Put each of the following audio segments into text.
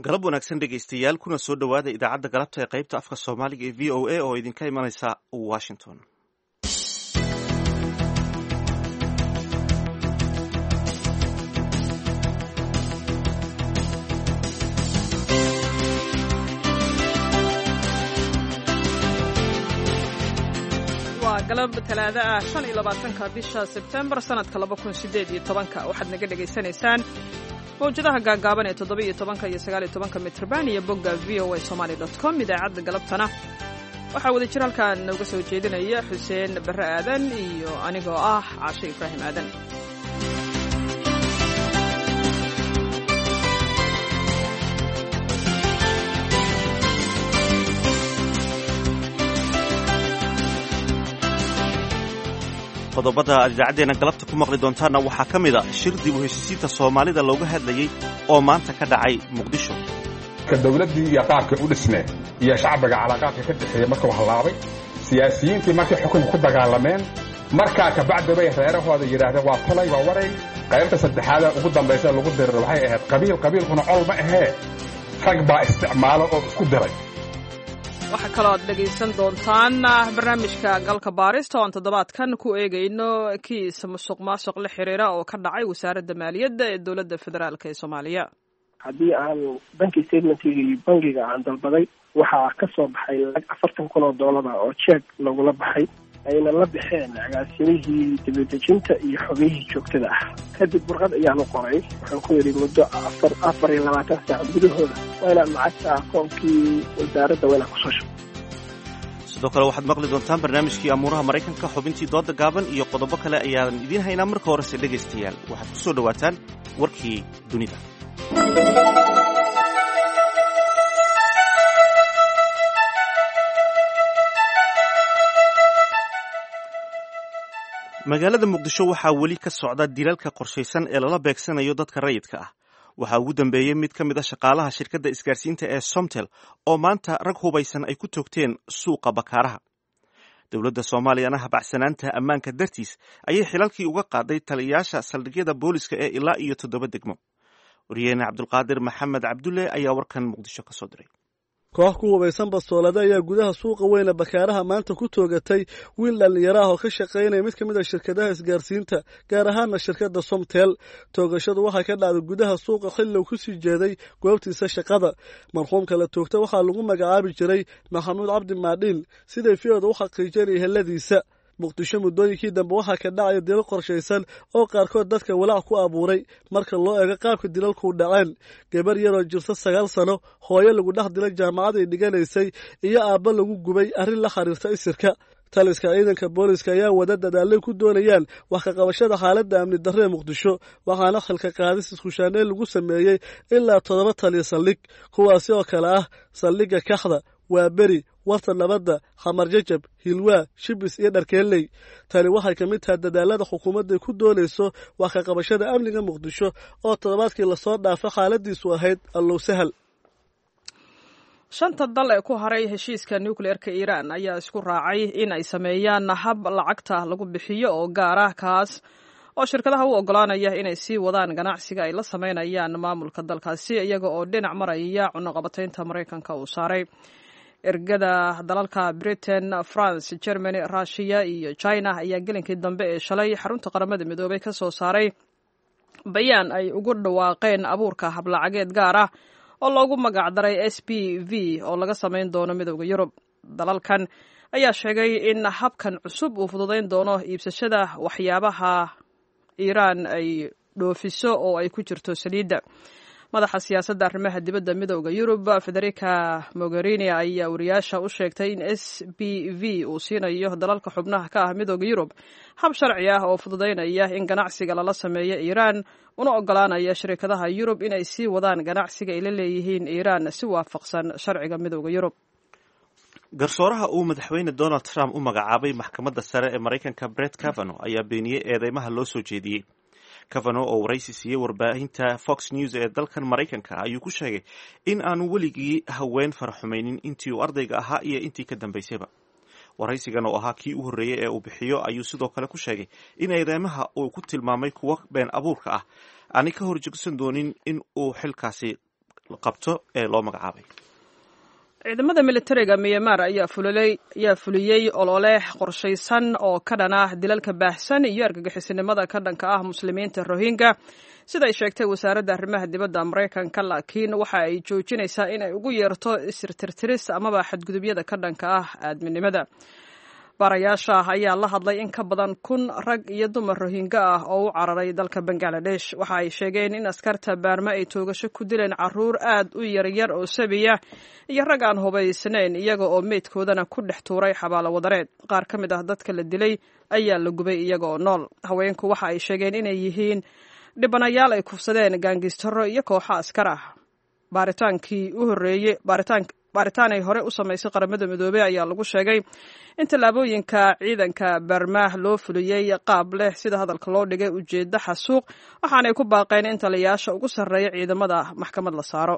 galab wanaagsan dhegaystayaal kuna soo dhowaada idaacadda galabta ee qaybta afka soomaaliga ee v o a oo idinka imanaysa washington. waa galab talaado ah 25 bisha Sebtembar sanadka 2018 waxaad naga dhageysanaysaan mawjadaha gaagaaban ee 17 iyo 19 mitrban iyo bogga voasomali.com. idaacadda galabtana waxaa wada jir halkaan nooga soo jeedinaya Xuseen Barre Aadan iyo anigoo ah Caashe Ibraahim Aadan. qodobada aad idaacaddeena galabta ku maqli doontaana waxaa ka mid a shir dib u heshiisiinta soomaalida looga hadlayey oo maanta ka dhacay muqdisho. dawladdii iyo qaabkii u dhisneen iyo shacbiga calaaqaadka ka dhexeeya markuu hallaabay siyaasiyiintii markay xukunka ku dagaalameen markaa kabacdi bay reerahooda yidhaahdeen waa talay waa waray qaybta saddexaada ugu dambaysa lagu dirir waxay ahayd qabiilkuna col ma ahee rag baa isticmaalo oo isku diray. waxaa kaloo aad dhegaysan doontaan barnaamijka galka baarista oo aan toddobaadkan ku eegayno kiis musuqmaasuq la xiriira oo ka dhacay wasaaradda maaliyadda ee dowladda federaalk ee Soomaaliya. haddii aan banki statementkii bangiga aan dalbaday waxaa ka soo baxay lacag $40,000 oo jeeg lagula baxay ayna la baxeen agaasimihii dibadejinta iyo xogihii joogtada ah. kadib warqad ayaanu qoray waxaan ku yidhi muddo 24 saac gudahooda waa inaad lacagta akoonkii wasaaradda waa inaad kusoo shubto. sidoo kale waxaad maqli doontaan barnaamijkii amuuraha maraykanka, xubintii dooda gaaban iyo qodobo kale ayaan idiin haynaa. marka horese dhegaystayaal waxaad ku soo dhowaataan warkii dunida. magaalada muqdisho waxaa weli ka socda dilalka qorshaysan ee lala beegsanayo dadka rayidka ah. waxaa ugu dambeeyey mid ka mid a shaqaalaha shirkadda isgaarsiinta ee Somtel oo maanta rag hubaysan ay ku toogteen suuqa Bakaaraha. dowladda Soomaaliyana habacsanaanta ammaanka dartiis ayay xilalkii uga qaaday taliyayaasha saldhigyada booliska ee ilaa iyo 7 degmo. wariyeena Cabdulqaadir Maxamed Cabdulle ayaa warkan muqdisho ka soo diray. koox ku hubaysan bastoolada ayaa gudaha suuqa weyne Bakaaraha maanta ku toogatay wiil dhalinyaro ah oo ka shaqaynaya mid ka mid ah shirkadaha isgaarsiinta gaar ahaanna shirkadda Somtel. toogashadu waxay ka dhacday gudaha suuqa xilli uu ku sii jeeday goobtiisa shaqada. marxuumka la toogtay waxaa lagu magacaabi jiray Maxamuud Cabdi Maadhiin siday fiyoda u xaqiijinayeen heladiisa. muqdisho muddooyinkii dambe waxaa ka dhacaya dilal qorshaysan oo qaarkood dadka walaac ku abuuray marka loo eego qaabka dilalku u dhaceen. gabar yaroo jirta 9 sano, hooyo lagu dhex dilay jaamacad ay dhiganaysay iyo aabba lagu gubay arrin la xiriirta isirka. taliska ciidanka booliska ayaa wada dadaalay ku doonayaan wax ka qabashada xaaladda amni darro ee muqdisho waxaana xilka qaadis iskushaaneen lagu sameeyey ilaa 7 taliya saldhig kuwaasi oo kale ah saldhigga Kaxda, waa beri, warta nabadda, xamar jajab, hilwaa, shibis iyo dharkeeley. tani waxay ka mid tahay dadaalada xukuumadda ku doonayso wax ka qabashada amniga muqdisho oo toddobaadkii la soo dhaafay xaaladiisu ahayd allow sahal. shanta dal ee ku haray heshiiska nuclearka Iran ayaa isku raacay in ay sameeyaan hab lacagta lagu bixiyo oo gaar ah kaas oo shirkadaha u ogolaanaya inay sii wadaan ganacsiga ay la sameynayaan maamulka dalkaasi iyaga oo dhinac maraya cunaqabataynta Mareykanka uu saaray. ergada dalalka Britain, France, Germany, Russia iyo China ayaa gelinkii dambe ee shalay xarunta qaramada midoobay ka soo saaray bayaan ay ugu dhawaaqeen abuurka hablacageed gaar ah oo loogu magac daray SPV oo laga sameyn doono midowga Yurub. dalalkan ayaa sheegay in habkan cusub uu fududeyn doono iibsashada waxyaabaha Iran ay dhoofiso oo ay ku jirto saliidda. madaxa siyaasadda arrimaha dibadda midowga Yurub Federica Mogherini ayaa wariyaasha u sheegtay in SPV uu siinayo dalalka xubnaha ka ah midowga Yurub hab sharci ah oo fududeynaya in ganacsiga lala sameeyo Iran una ogolaanaya shirkadaha Yurub inay sii wadaan ganacsiga ay la leeyihiin Iran si waafaqsan sharciga midowga Yurub. garsooraha uu madaxweyne Donald Trump u magacaabay maxkamadda sare ee Mareykanka Brett Kavanaugh ayaa beeniyey eedeymaha loo soo jeediyey. Kavanaugh oo waraysi siiyey warbaahinta Fox News ee dalkan Mareykanka ayuu ku sheegay in aanu weligii haween faraxumaynin intii uu ardayga ahaa iyo intii ka dambaysayba. waraysigan oo ahaa kii u horreeyey ee uu bixiyo ayuu sidoo kale ku sheegay in eedeymaha uu ku tilmaamay kuwa been abuurka ah aanay ka horjoogsan doonin in uu xilkaasi qabto ee loo magacaabay. ciidamada militariga Myanmar ayaa fuliyey olole qorshaysan oo ka dhan ah dilalka baahsan iyo argagixisinimada ka dhanka ah muslimiinta Rohingya sida ay sheegtay wasaaradda arrimaha dibadda Mareykanka, laakiin waxa ay joojinaysaa in ay ugu yeerto isirtirtiris amaba xadgudubyada ka dhanka ah aadminimada. baarayaasha ayaa la hadlay in ka badan 1,000 rag iyo dumar Rohingya ah oo u cararay dalka Bangladesh. Waxa ay sheegeen in askarta Baarma ay toogasho ku dileen caruur aad u yaryar oo sabiya iyo rag aan hubaysnayn iyaga oo meydkoodana ku dhex tuuray xabaalo wadareed. Qaar ka mid ah dadka la dilay ayaa la gubay iyaga oo nool. Haweenku waxa ay sheegeen inay yihiin dhibanayaal ay kufsadeen gaangistaro iyo kooxo askar ah. baaritaan ay hore u samaysay qaramada midoobay ayaa lagu sheegay in tallaabooyinka ciidanka Baarma loo fuliyey qaab leh sida hadalka loo dhigay ujeedda xasuuq, waxaanay ku baaqeen in taliyayaasha ugu sarreeya ciidamada maxkamad la saaro.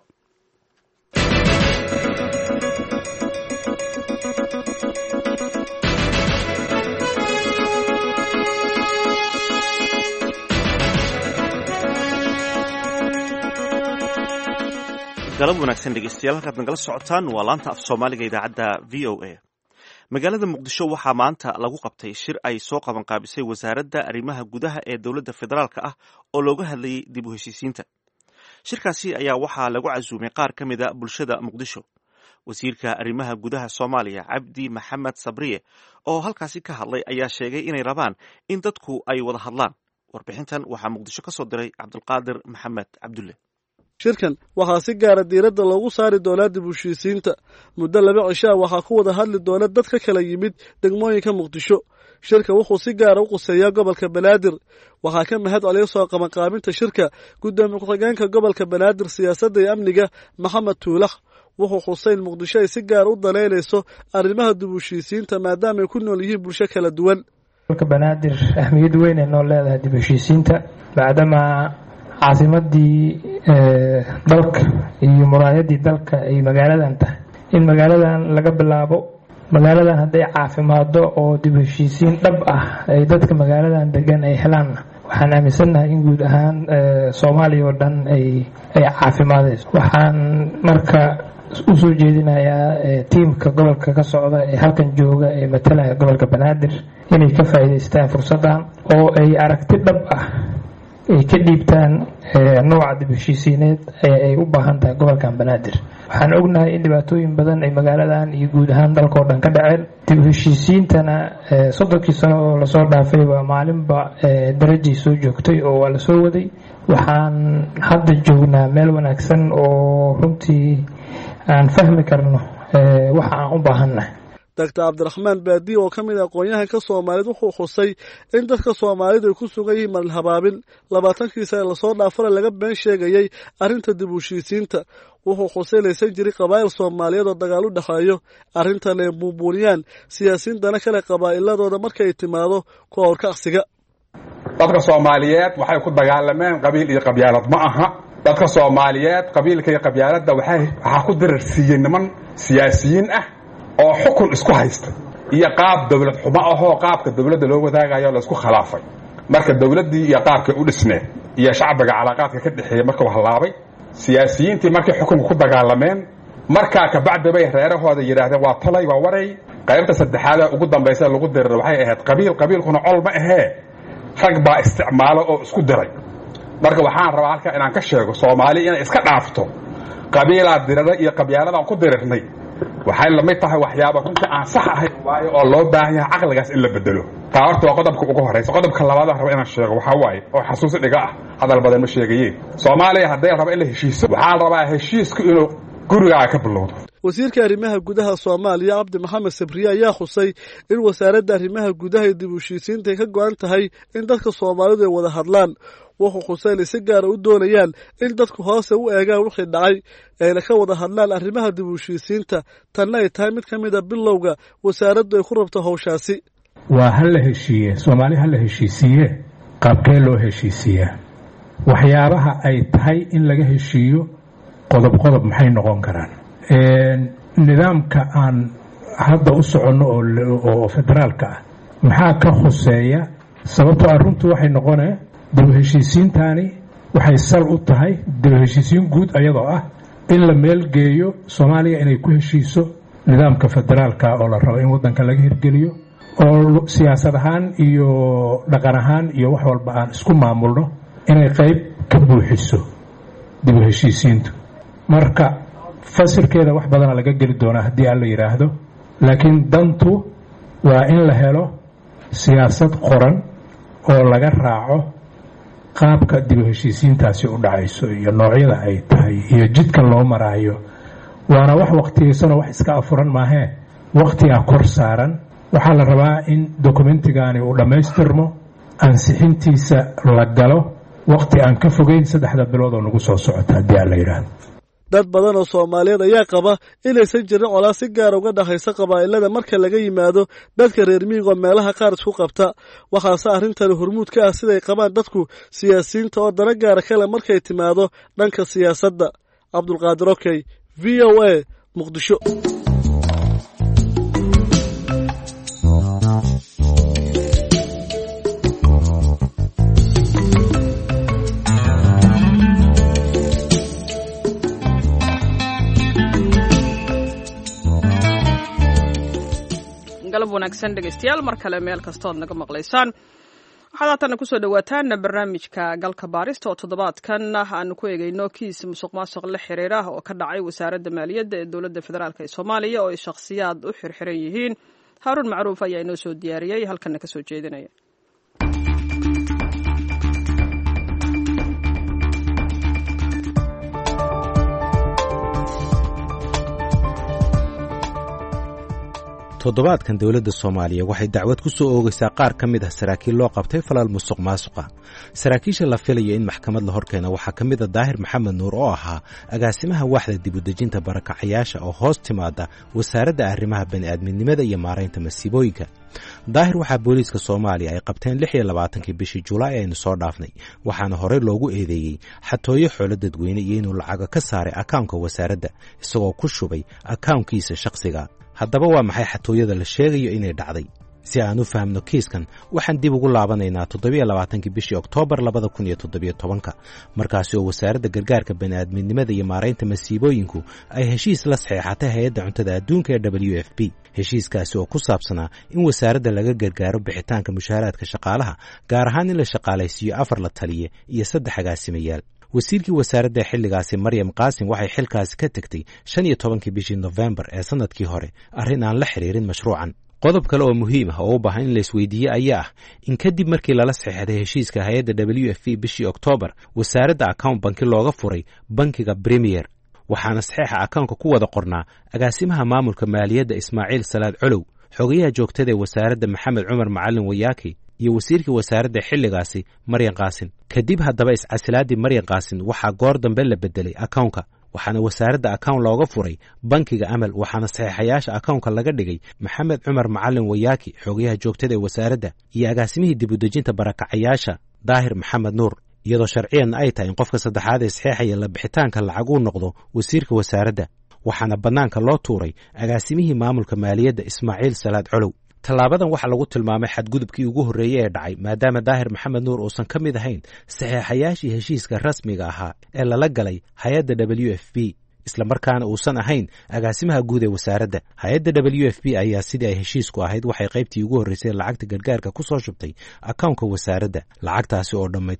galab wanaagsan dhegeystayaal, halkaad nagala socotaan waa laanta af Soomaaliga idaacadda VOA. magaalada Muqdisho waxaa maanta lagu qabtay shir ay soo qaban qaabisay wasaaradda arrimaha gudaha ee dowladda federaalka ah oo looga hadlayay dib u heshiisiinta. shirkaasi ayaa waxaa lagu casuumay qaar ka mid a bulshada Muqdisho. wasiirka arrimaha gudaha Soomaaliya Cabdi Maxamed Sabriye oo halkaasi ka hadlay ayaa sheegay inay rabaan in dadku ay wada hadlaan. warbixintan waxaa Muqdisho ka soo diray Cabdulqaadir Maxamed Cabdulle. shirkan waxaa si gaara diiradda loogu saari doonaa dib u heshiisiinta. muddo 2 cisho ah waxaa ku wada hadli doona dad ka kala yimid degmooyinka Muqdisho. shirka wuxuu si gaara u quseeyaa gobolka Banaadir. waxaa ka mahad celiya soo qabanqaabinta shirka gudoomiye ku-xigeenka gobolka Banaadir siyaasadda iyo amniga Maxamed Tuulax. wuxuu Xuseen Muqdisho ay si gaar u danaynayso arrimaha dib u heshiisiinta maadaama ay ku nool yihiin bulsho kala duwan. gobolka Banaadir ahmiyad weyn ay noo leedahay dib u heshiisiinta maadaama caasimadii dalka iyo muraayadii dalka ay magaaladan tahay. in magaaladan laga bilaabo magaaladan hadday caafimaado oo dib u heshiisiin dhab ah ay dadka magaaladan degan ay helaan, waxaan aaminsanahay in guud ahaan Soomaaliya oo dhan ay caafimaadayso. waxaan marka u soo jeedinayaa tiimka gobolka ka socda ee halkan jooga ee matalaya gobolka Banaadir inay ka faa'iideystaan fursadan oo ay aragti dhab ah ay ka dhiibtaan nooca dib u heshiisiineed ay u baahan tahay gobolkan Banaadir. waxaan ognahay in dhibaatooyin badan ay magaaladan iyo guud ahaan dalka oo dhan ka dhaceen. dib u heshiisiintana 30 sano oo lasoo dhaafay waa maalinba darajay soo joogtay oo waa la soo waday. waxaan hadda joognaa meel wanaagsan oo runtii aan fahmi karno waxa aan u baahannahay. Dr. Cabdiraxmaan Baadiye oo ka mid ah aqoonyahanka Soomaaliyeed wuxuu xusay in dadka Soomaalidu ay ku sugan yihiin marin habaabin 20kii sano la soo dhaafay laga been sheegayay arrinta dib u heshiisiinta. wuxuu xuseynaysan jiray qabaa'il Soomaaliyeed oo dagaal u dhaxeeyo arrintan ay buubuuniyaan siyaasiyiin dana kale qabaa'iladooda markay timaado ku hawrkacsiga. dadka Soomaaliyeed waxay ku dagaalameen qabiil iyo qabyaalad ma aha. dadka Soomaaliyeed qabiilka iyo qabyaaladda waxa ku dirarsiiyeen niman siyaasiyiin ah oo xukun isku haysta iyo qaab dawlad xumo ah oo qaabka dawladda loo wadaagayo la isku khilaafay. marka dawladdii iyo qaabka u dhisneen iyo shacbiga calaaqaadka ka dhaxeeyay marka wax laabay siyaasiyiintii markay xukunka ku dagaalameen markaa ka bacdi bay reerahooda yiraahdeen waa talay waa waray. qaybta saddexaad ugu dambaysa lagu diray waxay ahayd qabiilkuna col ma ahee rag baa isticmaalo oo isku diray. marka waxaan rabaa halka inaan ka sheego Soomaali inay iska dhaafto qabiilada dirada iyo qabyaalada ku dirirnay. waxay la mid tahay waxyaabo runtii aan sax ahayn waayo oo loo baahan yahay aqligaas in la bedelo. taa horta waa qodobka ugu horeysa. qodobka labaad aan rabo inaan sheego waxa waaye oo xasuus dhiga ah hadal badan ma sheegayeen. Soomaaliya hadday rabo in la heshiiso waxaan rabaa heshiisku inuu guriga ka bilowdo. wasiirka arrimaha gudaha Soomaaliya Cabdi Maxamed Sabriye ayaa xusay in wasaaradda arrimaha gudaha dib u heshiisiinta ka go'an tahay in dadka Soomaalidu ay wada hadlaan. wuxuu Xuseen si gaar ah u doonayaan in dadku hoose u eegaan wixii dhacay ayna ka wada hadlaan arrimaha dib u heshiisiinta. tan ay tahay mid ka mid ah bilowga wasaaraddu ay ku rabto hawshaasi. waa hal la heshiiye Soomaali hal la heshiisiye qaabkee loo heshiisiyaa waxyaabaha ay tahay in laga heshiiyo qodob maxay noqon karaan. nidaamka aan hadda u soconno oo federaalka ah maxaa ka khuseeya sababtoo ah runtu waxay noqonee dib u heshiisiintaani waxay sal u tahay dib u heshiisiin guud ayadoo ah in la meelgeeyo soomaaliya inay ku heshiiso nidaamka federaalka oo la rabo in waddanka laga hirgeliyo oo siyaasad ahaan iyo dhaqan ahaan iyo wax walba aan isku maamulno inay qayb ka buuxiso dib u heshiisiintu. marka fasirkeeda wax badana laga geli doonaa haddii aan la yidhaahdo, laakiin dantu waa in la helo siyaasad qoran oo laga raaco qaabka dib u heshiisiintaasi u dhacayso iyo noocyada ay tahay iyo jidka loo maraayo. waana wax waqtiyeysanoo wax iska afuran maahee waqtigaa kor saaran. waxaa la rabaa in dokumentigaani uu dhammaystirmo, ansixintiisa la galo waqti aan ka fogeyn 3 bilood oo nagu soo socota haddii aan la yidhaahdo. dad badan oo Soomaaliyeed ayaa qaba inaysan jirin colays si gaar uga dhaxaysa qabaa'ilada marka laga yimaado dadka reer miyiga oo meelaha qaar isku qabta. waxaase arrintan hormuud ka ah siday qabaan dadku siyaasiyiinta oo dana gaar kale markay timaado dhanka siyaasadda. Cabdulqaadir Okey, VOA, Muqdisho. galab wanaagsan dhegaystayaal, mar kale meel kastood naga maqlaysaan. waxaad haatana kusoo dhawaataan barnaamijka galka baarista oo toddobaadkan aanu ku eegayno kiis musuqmaasuq la xiriira oo ka dhacay wasaaradda maaliyadda ee dowladda federaalk ee Soomaaliya oo ay shakhsiyaad u xirxiran yihiin. Haaruun Macruuf ayaa inoo soo diyaariyey halkana ka soo jeedinaya. toddobaadkan dowladda Soomaaliya waxay dacwad ku soo oogaysaa qaar ka mid ah saraakiil loo qabtay falal musuqmaasuqa. saraakiisha la filayo in maxkamad la horkeeno waxaa ka mid ah Daahir Maxamed Nuur oo ahaa agaasimaha waaxda dib u dejinta barakacayaasha oo hoos timaada wasaaradda arrimaha bani'aadminimada iyo maaraynta masiibooyinka. Daahir waxaa booliiska Soomaaliya ay qabteen 26 bishii Julaay aynu soo dhaafnay, waxaana horey loogu eedeeyey xatooyo xoolo dadweyne iyo inuu lacago ka saaray akawnka wasaaradda isagoo ku shubay akawnkiisa shakhsiga. haddaba waa maxay xatooyada la sheegayo inay dhacday? si aan u fahamno kiiskan waxaan dib ugu laabanaynaa 27 bishii Oktoobar 2017 markaasi oo wasaaradda gargaarka bani'aadminimada iyo maaraynta masiibooyinku ay heshiis la saxeexatay hay'adda cuntada adduunka ee WFP. heshiiskaasi oo ku saabsanaa in wasaaradda laga gargaaro bixitaanka mushaaraadka shaqaalaha, gaar ahaan in la shaqaalaysiiyo 4 la taliye iyo 3 agaasimayaal. wasiirkii wasaaradda xilligaasi Maryam Qaasim waxay xilkaasi ka tagtay 15 bishii November ee sanadkii hore, arrin aan la xiriirin mashruucan. qodob kale oo muhiim ah oo u baahan in la isweydiiyo ayaa ah in kadib markii lala saxeexday heshiiska hay'adda WFP bishii Oktoobar, wasaaradda account banki looga furay bankiga Premier, waxaana saxeexa akawnka ku wada qornaa agaasimaha maamulka maaliyadda Ismaaciil Salaad Colow, xogayaha joogtada ee wasaaradda Maxamed Cumar Macalin Wayaaki iyo wasiirkii wasaaradda xilligaasi Maryam Qaasim. kadib haddaba iscasilaadii Maryam Qaasim waxaa goor dambe la bedelay akawnka, waxaana wasaaradda account looga furay bankiga Amal, waxaana saxeexayaasha akawnka laga dhigay Maxamed Cumar Macalin Wayaaki, xogayaha joogtada ee wasaaradda, iyo agaasimihii dib u dejinta barakacayaasha Daahir Maxamed Nuur, iyadoo sharciyan ay tahay in qofka saddexaad ee saxeexaya la bixitaanka lacag uu noqdo wasiirka wasaaradda. waxaana bannaanka loo tuuray agaasimihii maamulka maaliyadda Ismaaciil Salaad Colow. tallaabadan waxaa lagu tilmaamay xadgudubkii ugu horreeyey ee dhacay, maadaama Daahir Maxamed Nuur uusan ka mid ahayn saxeexayaashii heshiiska rasmiga ahaa ee lala galay hay'adda WFP, isla markaana uusan ahayn agaasimaha guud ee wasaaradda. hay'adda WFP ayaa sidii ay heshiisku ahayd waxay qaybtii ugu horreysay lacagta gargaarka ku soo shubtay akawnka wasaaradda. lacagtaasi oo dhammayd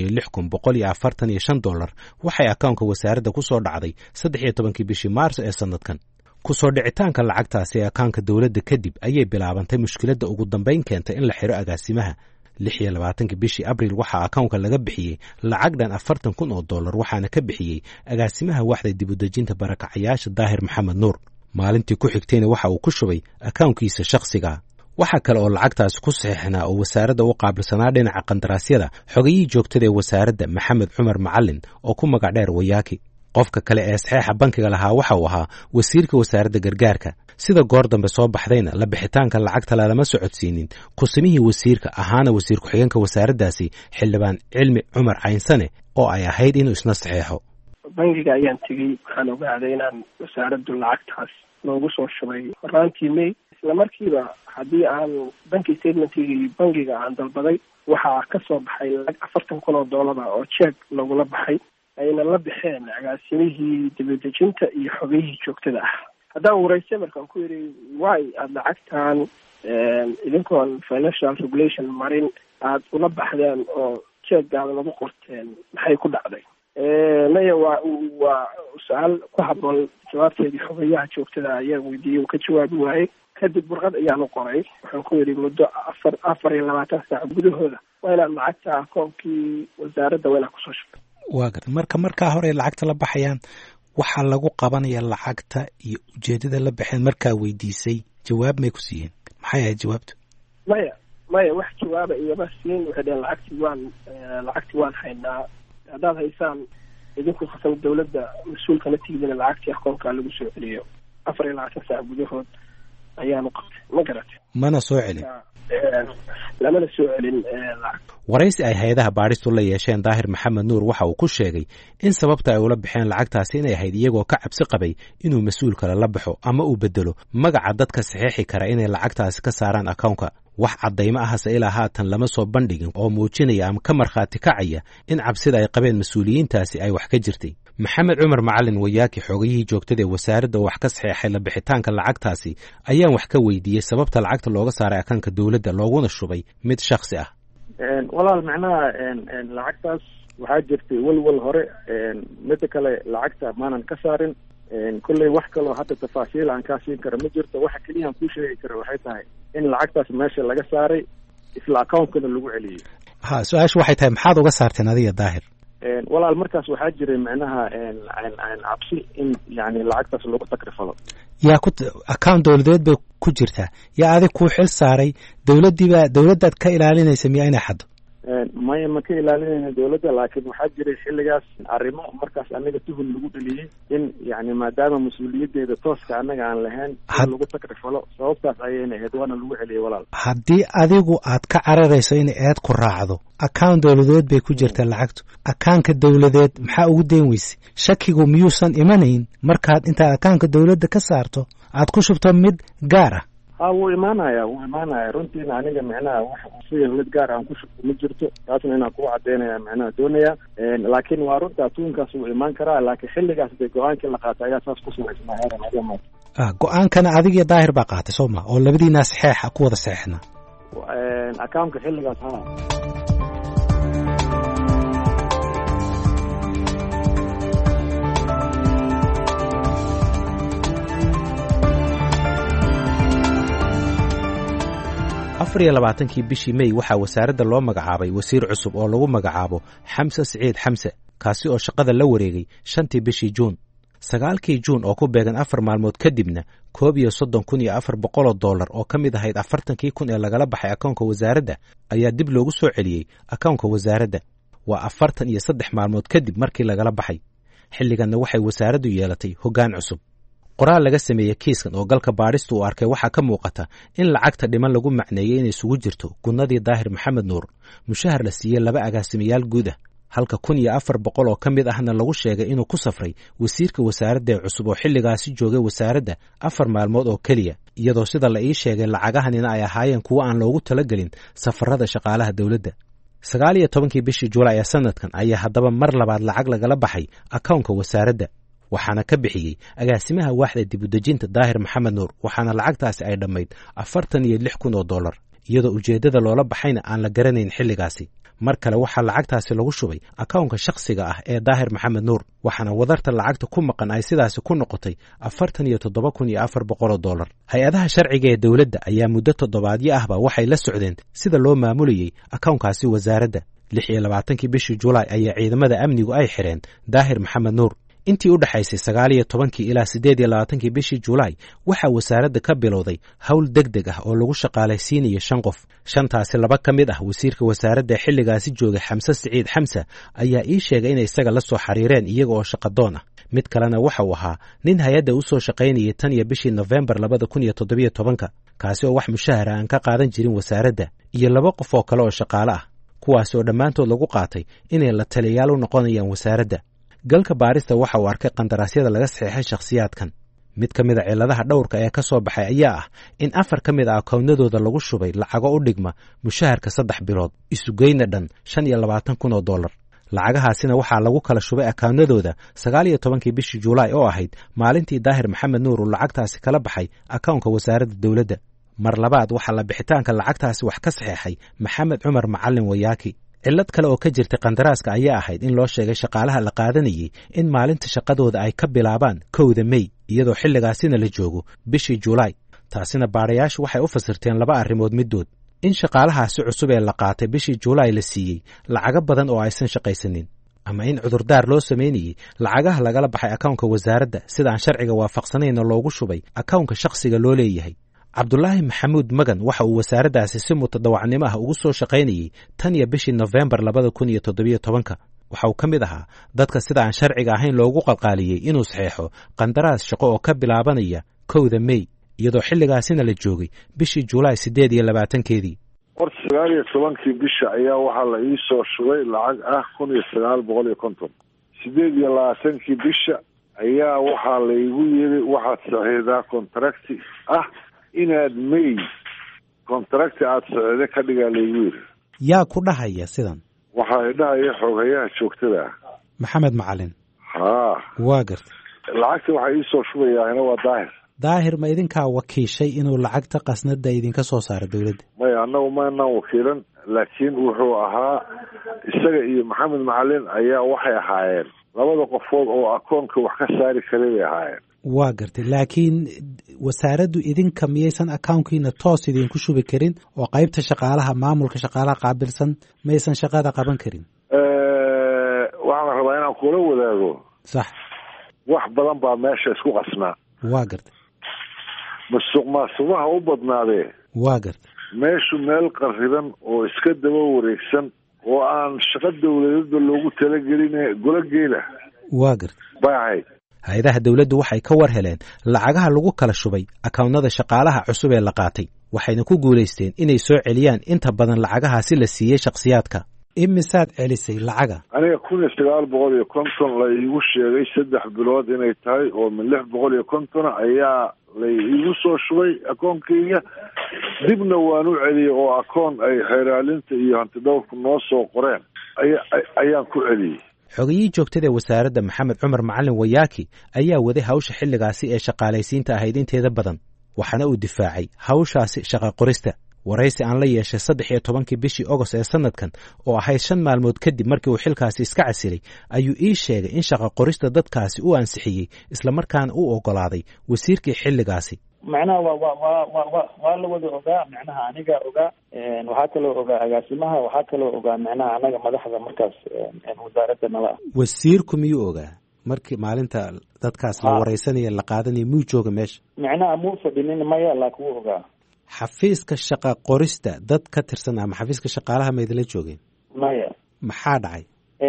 $56,145 waxay akawnka wasaaradda ku soo dhacday 13 bishii Maarso ee sanadkan. ku soo dhicitaanka lacagtaasi ee akawnka dowladda kadib ayay bilaabantay mushkiladda ugu dambayn keentay in la xiro agaasimaha. 26 bishii Abriil waxaa akawnka laga bixiyey lacag dhan $40,000, waxaana ka bixiyey agaasimaha waaxda dib u dejinta barakacayaasha Daahir Maxamed Nuur. maalintii ku xigtayna waxa uu ku shubay akawnkiisa shakhsiga. waxaa kale oo lacagtaasi ku saxiixnaa oo wasaaradda u qaabilsanaa dhinaca qandaraasyada xogayihii joogtada ee wasaaradda Maxamed Cumar Macalin oo ku magac dheer Wayaaki. qofka kale ee saxeexa bankiga lahaa waxa uu ahaa wasiirka wasaaradda gargaarka. sida goor dambe soo baxdayna la bixitaanka lacagta lama socodsiinin kusimihii wasiirka ahaana wasiir ku-xigeenka wasaaraddaasi Xildhibaan Cilmi Cumar Caynsane oo ay ahayd inuu isna saxeexo. bangiga ayaan tegey, waxaan ogaaday inaan wasaaraddu lacagtaas loogu soo shubay horaantii May. isla markiiba haddii aan banki statementigii bangiga aan dalbaday, waxaa ka soo baxay lacag $40,000 oo jeeg lagula baxay ayna la baxeen agaasimihii dibadejinta iyo xogayihii joogtada ah. haddaan wareystay markaan ku yidhi way aada lacagtan idinkoon financial regulation marin aada ula baxdeen oo jeeggaada lagu qorteen maxay ku dhacday? maya waa su-aal ku habboon jawaabteedii xogayaha joogtada ayaa weydiiyey uu ka jawaabi waayey. kadib warqad ayaanu qoray, waxaan ku yidhi muddo afar iyo 20 saac gudahooda waa inaad lacagta akoonkii wasaaradda waa inaad kusoo shubto. waa garta markaa hore lacagta la baxayaan waxaa lagu qabanaya lacagta iyo ujeedada la baxeen markaa weydiisay jawaab may ku siiyeen? maxay ahayd jawaabtu? maya wax jawaaba igama siin. waxay dhaheen lacagtii waan haynaa, haddaad haysaan idinku khasab dawladda mas-uulkana tigidina lacagtii akoonkaa lagu soo celiyo. 24 saac gudahood ayaanu qabtay. ma garatay? mana soo celin? lamana soo celin lacag. waraysi ay hay-adaha baadhistu la yeesheen daahir maxamed nuur waxa uu ku sheegay in sababta ay ula baxeen lacagtaasi inay ahayd iyagoo ka cabsi qabay inuu mas-uul kale la baxo ama uu bedelo magaca dadka saxiixi kara inay lacagtaasi ka saaraan akoonka. wax caddaymo ahase ilaa haatan lama soo bandhigin oo muujinaya ama ka markhaati kacaya in cabsida ay qabeen mas-uuliyiintaasi ay wax ka jirtay. maxamed cumar macalin wayaaki xoogayihii joogtada ee wasaaradda oo wax ka saxeexay la bixitaanka lacagtaasi ayaan wax ka weydiiyey sababta lacagta looga saaray akoonka dawladda looguna shubay mid shakhsi ah. walaal macnaha lacagtaas waxaa jirtay walwal hore. midda kale lacagta maanan ka saarin. kolley wax kaloo hadda tafaasiil aan kaa siin karo ma jirto. waxa keliya aan kuu sheegi karo waxay tahay in lacagtaas meesha laga saaray isla akoonkana lagu celiyey. su-aashu waxay tahay maxaad uga saarteen adiga daahir? walaal markaas waxaa jiray macnaha cabsi in yani lacagtaas lagu takrifalo. yaa account dawladeed bay ku jirtaa, yaa adig kuu xil saaray dawladdaad ka ilaalinaysa miyaa inay xaddo? maya ma ka ilaalinayna dawladda, laakiin waxaa jiray xilligaas arrimo markaas anaga tuhun lagu dheliyey in yani maadaama mas-uuliyaddeeda tooska annaga aan lahayn in lagu takrifalo. sababtaas ayayna ahayd waana lagu celiyey walaal. haddii adigu aad ka cararayso in eed ku raacdo account dawladeed bay ku jirtaa lacagtu, akaanka dawladeed maxaa ugu dayn weyse? shakigu miyuusan imanayn markaad intaad akaanka dawladda ka saarto aad ku shubto mid gaar ah? wuu imaanaya runtiina aniga macnaha wax siga mid gaar aan ku shubto ma jirto. taasna inaan kugu cadeynaya macnaha doonaya. laakiin waa runta tuunkaas wuu imaan karaa, laakiin xilligaas dee go-aankii la qaatay ayaa saas ku samaysnaa. go-aankana adig iyo daahir baa qaatay soo ma? oo labadiinaa saxeexa ku wada saxeexna akaamka xilligaas ha. 24 bishii May waxaa wasaaradda loo magacaabay wasiir cusub oo lagu magacaabo Xamse Siciid Xamse, kaasi oo shaqada la wareegay 5 bishii Juun. 9 Juun oo ku beegan 4 maalmood kadibna $134,000 oo ka mid ahayd 40,000 ee lagala baxay akoonka wasaaradda ayaa dib loogu soo celiyey akoonka wasaaradda. waa 43 maalmood kadib markii lagala baxay. xilliganna waxay wasaaraddu yeelatay hoggaan cusub. qoraal laga sameeyey kiiskan oo galka baadhistu uu arkay waxaa ka muuqata in lacagta dhiman lagu macneeyey inay isugu jirto gunnadii daahir maxamed nuur, mushahar la siiyey 2 agaasimayaal guud ah, halka 1,400 oo ka mid ahna lagu sheegay inuu ku safray wasiirka wasaaradda cusub oo xilligaasi joogay wasaaradda 4 maalmood oo keliya, iyadoo sida la ii sheegay lacagahanina ay ahaayeen kuwo aan loogu talagelin safarada shaqaalaha dawladda. 19 bishii Juulaay ee sanadkan ayaa haddaba mar labaad lacag lagala baxay akoonka wasaaradda, waxaana ka bixiyey agaasimaha waaxda dibudejinta daahir maxamed nuur, waxaana lacagtaasi ay dhammayd $46,000 iyadoo ujeeddada loola baxayna aan la garanayn xilligaasi. mar kale waxaa lacagtaasi lagu shubay akoonka shakhsiga ah ee daahir maxamed nuur, waxaana wadarta lacagta ku maqan ay sidaasi ku noqotay $47,400. hay-adaha sharciga ee dawladda ayaa muddo toddobaadyo ahba waxay la socdeen sida loo maamulayey akoonkaasi wasaaradda. 26 bishii Juulaay ayaa ciidamada amnigu ay xireen daahir maxamed nuur. intii u dhaxaysay 19 ilaa 28 bishii Juulaay waxaa wasaaradda ka bilowday hawl degdeg ah oo lagu shaqaalaysiinayo 5 qof. 5taasi 2 ka mid ah wasiirka wasaaradda xilligaasi joogay Xamse Siciid Xamse ayaa ii sheegay inay isaga la soo xariireen iyaga oo shaqadoon ah. mid kalena waxa uu ahaa nin hay-adda u soo shaqaynayay tan iyo bishii November 2017, kaasi oo wax mushahar aan ka qaadan jirin wasaaradda, iyo 2 qof oo kale oo shaqaale ah, kuwaas oo dhammaantood lagu qaatay inay la taliyayaal u noqonayaan wasaaradda. galka baarista waxa uu arkay qandaraasyada laga saxeexay shakhsiyaadkan. mid ka mid a ciladaha dhowrka ee ka soo baxay ayaa ah in 4 ka mid a akoonnadooda lagu shubay lacago u dhigma mushaharka 3 bilood, isugeyna dhan $25,000. lacagahaasina waxaa lagu kala shubay akawnadooda 19 bishii Juulaay oo ahayd maalintii Daahir Maxamed Nuur uu lacagtaasi kala baxay akawnka wasaaradda dawladda. mar labaad waxaa la bixitaanka lacagtaasi wax ka saxeexay Maxamed Cumar Macallin Wayaaki. cillad kale oo ka jirtay qandaraaska ayaa ahayd in loo sheegay shaqaalaha la qaadanayay in maalinta shaqadooda ay ka bilaabaan 1 May iyadoo xilligaasina la joogo bishii Juulaay. taasina baarayaashu waxay u fasirteen laba arrimood midood: in shaqaalahaasi cusub ee la qaatay bishii Juulaay la siiyey lacago badan oo aysan shaqaysanin, ama in cudurdaar loo sameynayay lacagaha lagala baxay akawnka wasaaradda sida aan sharciga waafaqsanayn loogu shubay akawnka shakhsiga loo leeyahay. Cabdulaahi Maxamuud Magan waxa uu wasaaraddaasi si mutadawacnimo ah ugu soo shaqaynayay tan iyo bishii November 2017. waxa uu ka mid ahaa dadka sida aan sharciga ahayn loogu qalqaaliyey inuu saxeexo qandaraas shaqo oo ka bilaabanaya 1 May iyadoo xilligaasina la joogay bishii Juulaay 28keedii. 19 bisha ayaa waxaa la ii soo shubay lacag ah 1950. 28 bisha ayaa waxaa la igu yiri waxaad saxiixdaa contract ah inaad May contract aad saxiixda ka dhigaa la igu yiri. yaa ku dhahaya sidan? waxaa dhahaya xogayaha joogtada Maxamed Macallin. waa gartay. lacagta waxaa ii soo shubayaana waa Daahir ma idinkaa wakiishay inuu lacagta qasnada idinka soo saaro dawladda? maya annagu maanaan wakiilan, laakiin wuxuu ahaa isaga iyo Maxamed Macallin ayaa waxay ahaayeen labada qofood oo akoonka wax ka saari karay bay ahaayeen. waa gartay, laakiin wasaaraddu idinka miyaysan akawnkiina toos idinku shubi karin oo qaybta shaqaalaha maamulka shaqaalaha qaabilsan maysan shaqada qaban karin? waxaan rabaa inaan kula wadaago. sax. wax badan baa meesha isku qasnaa. waa gartay. musuqmaasuqaha u badnaadee. waa gartay. meeshu meel qarriban oo iska daba wareegsan oo aan shaqo dawladda loogu talagelin golo geela. waa gartay. bay ahayd. hay-adaha dawladdu waxay ka war heleen lacagaha lagu kala shubay akawnada shaqaalaha cusub ee la qaatay, waxayna ku guulaysteen inay soo celiyaan inta badan lacagahaasi la siiyey shakhsiyaadka. imisaad celisay lacaga? aniga 1950 la iigu sheegay 3 bilood inay tahay oo min 650 ayaa la iigu soo shubay akoonkayga. dibna waan u celiyey oo akoon ay xeeraalinta iyo hantidhowrku noo soo qoreen ayaan ku celiyey. xogiyihii joogtada ee wasaaradda Maxamed Cumar Macallin Wayaaki ayaa waday hawsha xilligaasi ee shaqaalaysiinta ahayd inteeda badan, waxaana uu difaacay hawshaasi shaqo qorista. waraysi aan la yeeshay 13 bishii August ee sanadkan oo ahayd 5 maalmood kadib markii uu xilkaasi iska casilay, ayuu ii sheegay in shaqo qorista dadkaasi uu ansixiyey isla markaana uu ogolaaday wasiirkii xilligaasi. macnaha waa la wada ogaa, macnaha aniga ogaa, waxaa kaloo ogaa agaasimaha, waxaa kaloo ogaa macnaha anaga madaxda markaas wasaaradda nala. wasiirku miyuu ogaa markii maalinta dadkaas la waraysanaya la qaadanaya miyuu jooga meesha? macnaha muu fadhinin maya, laakiin wuu ogaa. xafiiska shaqa qorista dad ka tirsan ama xafiiska shaqaalaha ma idinla joogeen? maya. maxaa dhacay?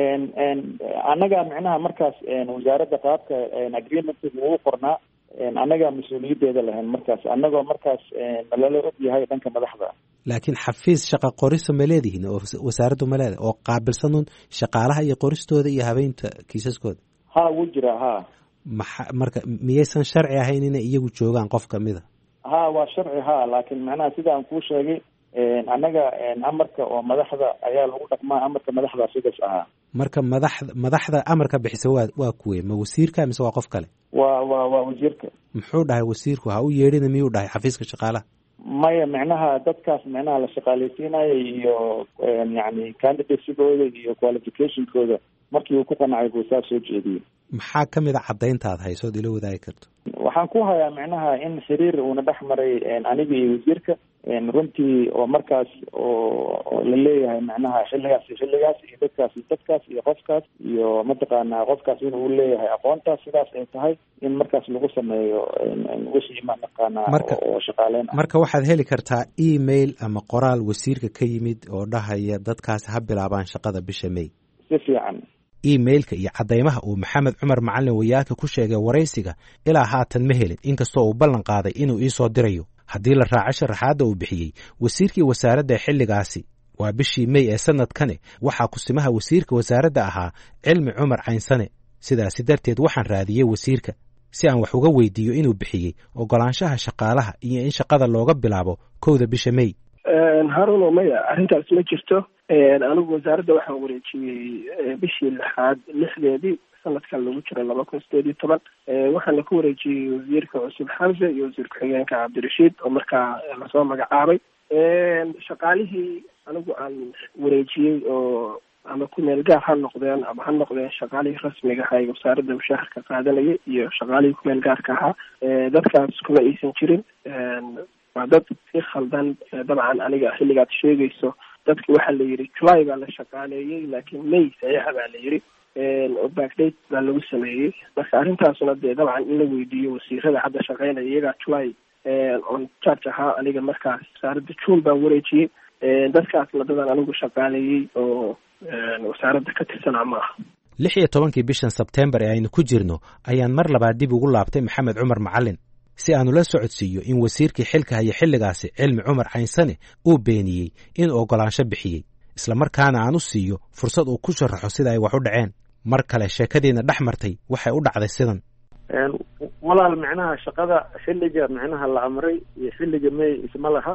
annaga macnaha markaas wasaaradda qaabka agreementka ugu qornaa, annaga mas-uuliyadeeda lahayn markaas, annagoo markaas lala og yahay dhanka madaxda. laakiin xafiis shaqa qorista ma leedihiin oo wasaaraddu ma leedahay oo qaabilsanun shaqaalaha iyo qoristooda iyo habeynta kiisaskooda? ha wuu jiraa. ha marka miyaysan sharci ahayn inay iyagu joogaan qof kamida? ha waa sharci. ha laakiin macnaha sida aan kuu sheegay, annaga amarka oo madaxda ayaa lagu dhaqmaa, amarka madaxda sidaas ahaa. marka madaxda amarka bixisa waa kuwe? ma wasiirka mise waa qof kale? waa wasiirka. muxuu dhahay wasiirku? ha u yeedhina miyuu dhahay xafiiska shaqaalaha? maya, macnaha dadkaas macnaha la shaqaalaysiinayo iyo yani candidatesigooda iyo qualificationkooda markii uu ku qancay buu saa soo jeediyey. maxaa ka mid a caddayntaad haysood ila wadaagi karto? waxaan ku hayaa macnaha in xiriir uuna dhex maray aniga iyo wasiirka, runtii oo markaas oo la leeyahay macnaha xilligaas iyo dadkaas iyo qofkaas iyo mataqaanaa qofkaas inuu leeyahay aqoontaas, sidaas ay tahay in markaas lagu sameeyo wixii mataqaanaa oo shaqaaleyn ah. marka waxaad heli kartaa email ama qoraal wasiirka ka yimid oo dhahaya dadkaas ha bilaabaan shaqada bisha May. si fiican. emailka iyo caddaymaha uu Maxamed Cumar Macallin Wayaaki ku sheegay waraysiga ilaa haatan ma helin, inkastoo uu ballan qaaday inuu ii soo dirayo. haddii la raaco sharaxaadda uu bixiyey wasiirkii wasaaradda xilligaasi waa bishii May ee sanadkani, waxaa kusimaha wasiirka wasaaradda ahaa Cilmi Cumar Caynsane. sidaasi darteed waxaan raadiyey wasiirka si aan wax uga weydiiyo inuu bixiyey ogolaanshaha shaqaalaha iyo in shaqada looga bilaabo 1 bisha May. haruno maya arrintaas ma jirto. anigu wasaaradda waxaan wareejiyey bishii 6 sanadkan lagu jiro 2018 waxaana ku wareejiyey wasiirka cusub xamse iyo wasiir ku-xigeenka cabdirashiid oo markaa lasoo magacaabay. shaqaalihii anigu aan wareejiyey oo ama ku meel gaar ha noqdeen ama ha noqdeen shaqaalihii rasmiga ahaa ee wasaaradda mushaharka qaadanaya iyo shaqaalihii ku meel gaarka ahaa, dadkaas kuma aysan jirin. waa dad si khaldan dabcan aniga xilligaad sheegayso dadka waxaa la yidhi July baa la shaqaaleeyey laakiin May saxiixa baa la yidhi oo backdate baa lagu sameeyey. marka arrintaasuna dee dabcan in la weydiiyo wasiirada hadda shaqeynaya iyagaa July on charge ahaa, aniga markaas wasaaradda June baan wareejiyey. dadkaasna dadan anigu shaqaaleeyey oo wasaaradda ka tirsanaa ma aha. 16 bishan Sebtembar ee aynu ku jirno ayaan mar labaad dib ugu laabtay Maxamed Cumar Macallin si aanu la socodsiiyo in wasiirkii xilka haya xilligaasi Cilmi Cumar Caynsane uu beeniyey in ogolaansho bixiyey, isla markaana aan u siiyo fursad uu ku sharaxo sida ay wax u dhaceen. mar kale sheekadeena dhex martay waxay u dhacday sidan. walaal macnaha shaqada xilliga macnaha la amray iyo xilliga May isma laha.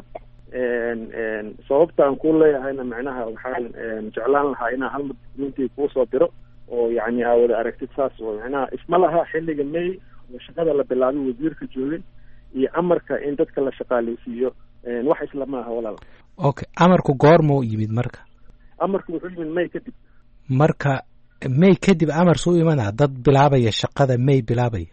sababta aan ku leeyahayna macnaha waxaan jeclaan lahaa inaan hal documentii kuu soo diro oo yacni aa wada aragtid saas oo macnaha isma laha xilliga May shaqada la bilaabay wasiirka joogay iyo amarka in dadka la shaqaaleysiiyo wax isla maaha walaal. Okay, amarku goormuu yimid marka? amarku wuxuu yimid May kadib. marka May kadib amar soo imanaa dad bilaabaya shaqada May bilaabaya.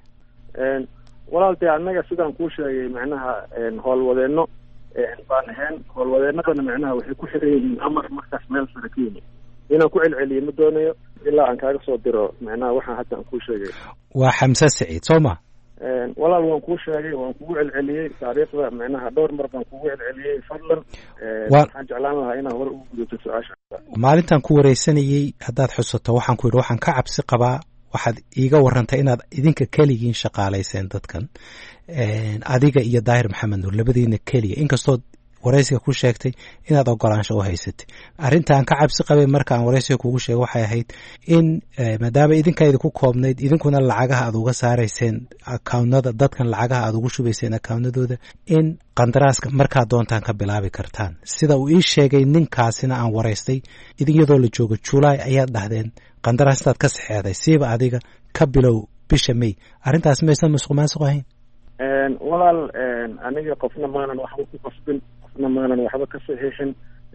walaal dee annaga sidaan kuu sheegay macnaha howlwadeenno baan ahayn. howlwadeennadana macnaha waxay ku xiran yihiin amar markaas meel sare ka yimid. inaan ku celceliyo ma doonayo ilaa aan kaaga soo diro macnaha waxaan hadda aan kuu sheegay. waa Xamse Saciid soo ma? walaal waan kuu sheegay, waan kugu celceliyey taariikhda macnaha dhowr mar baan kugu celceliyey. fadlan waxaan jeclaan lahaa inaan hore ugu gudato su-aasha. maalintan ku wareysanayey haddaad xusato waxaan ku yidhi waxaan ka cabsi qabaa waxaad iiga warrantay inaad idinka keligiin shaqaalayseen dadkan, adiga iyo Daahir Maxamed Nuur labadiina keliya, inkastoo wareysiga ku sheegtay inaad ogolaansho u haysatay. arrintaan ka cabsi qabay markaan wareysiga kugu sheegay waxay ahayd in maadaama idinkaayda ku koobnayd idinkuna lacagaha aad uga saarayseen accountnada dadkan lacagaha aad ugu shubayseen accountnadooda in qandaraaska markaa doontaan ka bilaabi kartaan. sida uu ii sheegay ninkaasina aan wareystay iyadoo la joogo July ayaad dhahdeen qandaraastaad ka saxeexday siiba adiga ka bilow bisha May. arrintaas maysan musuqmaasuq ahayn? walaal aniga qofna maanan waxba ku qasbin, qofna maanan waxba ka saxiixin.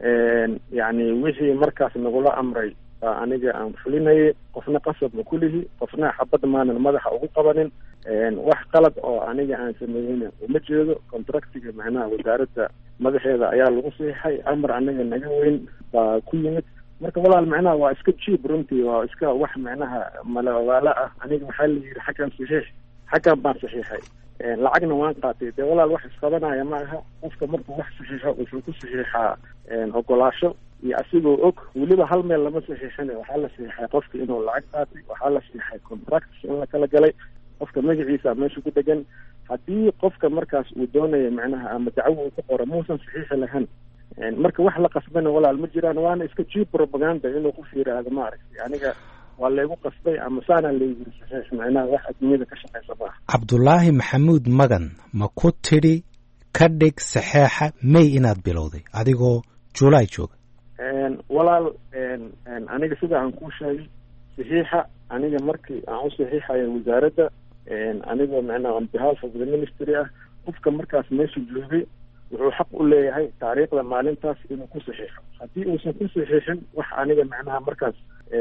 yacni wixii markaas nagula amray baa aniga aan fulinayay. qofna qasab ma kulihi, qofna xabad maanan madaxa ugu qabanin. wax qalad oo aniga aan sameeyeyna uma jeedo. contractiga macnaha wasaaradda madaxeeda ayaa lagu saxiixay. amar aniga naga weyn baa ku yimid. marka walaal macnaha waa iska jiib runtii, waa iska wax macnaha malawaala ah. aniga waxaa la yidhi xaggan saxiix, xaggan baan saxiixay, lacagna waan qaatay. dee walaal wax isqabanaya ma aha. qofka markuu wax saxiixo wuxuu ku saxiixaa ogolaasho iyo asigoo og. weliba hal meel lama saxiixin, waxaa la saxiixay qofka inuu lacag qaatay, waxaa la saxiixay contract in la kala galay, qofka magaciisa meesha ku dhegan. haddii qofka markaas uu doonayo macnaha ama dacwo uu ku qoro muusan saxiixi lahayn, marka wax la qasbana walaal ma jiraan. waana iska jiib propaganda inuu qof yidhaahdo maaragtay aniga waa laygu qasbay ama saanaa laygu saxiix. macnaha wax adduunyada ka shaqaysa maaha. Cabdulaahi Maxamuud Magan ma ku tidhi ka dhig saxeexa May inaad bilowday adigoo July jooga? walaal aniga sida aan kuu sheegay saxiixa aniga markii aan u saxiixayo wasaaradda anigoo macnaha on behalf of the ministry ah, qofka markaas meesha joogay wuxuu xaq u leeyahay taariikhda maalintaas inuu ku saxiixo. haddii uusan ku saxiixin wax aniga macnaha markaas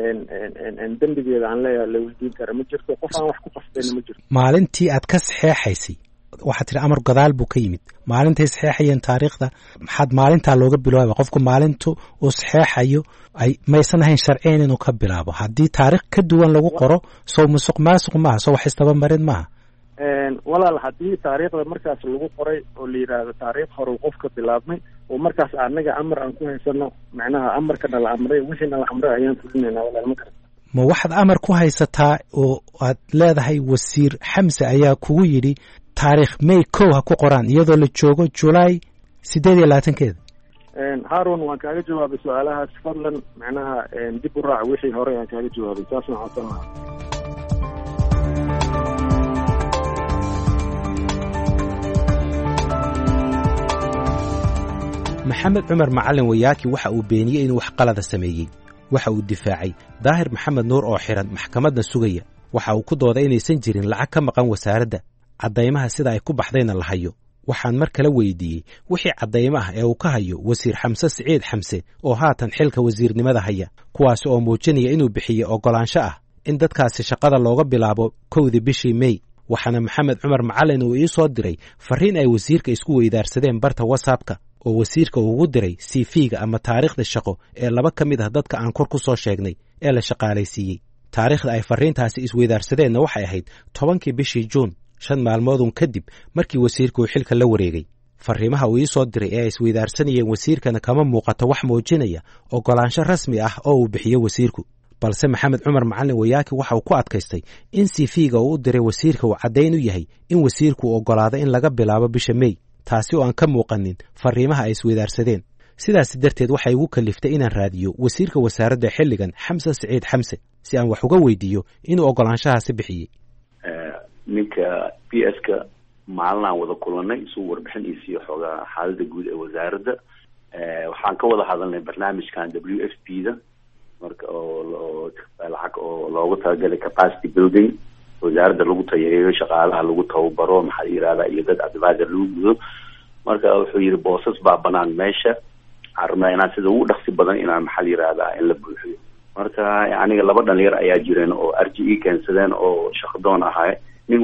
dembigeeda aan leeyahay la weydiin kara ma jirto. qof aan wax ku qasbayna ma jirto. maalintii aad ka saxeexaysay waxaad tihi amar gadaal buu ka yimid. maalintay saxeexayeen taariikhda maxaad maalintaa looga bilaaba? qofku maalintu uu saxeexayo maysan ahayn sharciyan inuu ka bilaabo. haddii taariikh ka duwan lagu qoro sow musuq maasuq maaha, sow wax isdabamarin maaha. walaal haddii taariikhda markaas lagu qoray oo la yidhaahdo taariikh hore qofka bilaabmay oo markaas anaga amar aan ku haysano macnaha amarkana la amray wixiina la amray ayaan fulinaynaa walaal. ma garata ma waxaad amar ku haysataa oo aad leedahay wasiir Xamse ayaa kugu yidhi taariikh May 1 ha ku qoraan iyadoo la joogo July 28keeda? Harun waan kaaga jawaabay su-aalahaas. fadlan macnaha dib u raac wixii hore aan kaaga jawaabay. taasna codsan lahaa. maxamed cumar macalin wayaaki waxa uu beeniyey inuu wax qalada sameeyey. waxa uu difaacay daahir maxamed nuur oo xiran maxkamadda sugaya. waxa uu ku dooday inaysan jirin lacag ka maqan wasaaradda, caddaymaha sida ay ku baxdayna la hayo. waxaan mar kale weydiiyey wixii caddaymo ah ee uu ka hayo wasiir xamse siciid xamse oo haatan xilka wasiirnimada haya, kuwaasi oo muujinaya inuu bixiyey oggolaansho ah in dadkaasi shaqada looga bilaabo 1 bishii May. waxaana maxamed cumar macalin uu ii soo diray fariin ay wasiirka isku weydaarsadeen barta WhatsApp-ka oo wasiirka ugu diray CV-ga ama taariikhda shaqo ee 2 ka mid ah dadka aan kor ku soo sheegnay ee la shaqaalaysiiyey. taariikhda ay fariintaasi isweydaarsadeenna waxay ahayd 10 bishii Juun, 5 maalmood kadib markii wasiirku xilka la wareegay. fariimaha uu ii soo diray ee isweydaarsanayeen wasiirkana kama muuqato wax muujinaya oggolaansho rasmi ah oo uu bixiyo wasiirku, balse maxamed cumar macalin wayaaki waxa uu ku adkaystay in CV-ga uu u diray wasiirka uu caddayn u yahay in wasiirku uu oggolaado in laga bilaabo bisha May, taasi oo aan ka muuqanin fariimaha ay isweydaarsadeen. sidaas darteed waxay ugu kaliftay inaan raadiyo wasiirka wasaaradda xilligan Xamse Siciid Xamse si aan wax uga weydiiyo inuu oggolaanshahaasi bixiyey. ninka PS-ka maalinaan wada kulanay isuu warbixin ii siiyo xoogaa xaaladda guud ee wasaaradda. waxaan ka wada hadalnay barnaamijkan WFP-da marka oo lacag oo loogu talagalay capacity building, wasaaradda lagu tayeeyo shaqaalaha lagu tababaro maxaa yiraahdaa iyo dad advisor lagu gudo. marka wuxuu yiri boosas baa banaan meesha, arrinaa inaan sida ugu dhaqsi badan inaan maxaa yiraahdaa in la buuxiyo. marka aniga 2 dhalinyar ayaa jireen oo RGE keensadeen oo shaqo doon ahaa.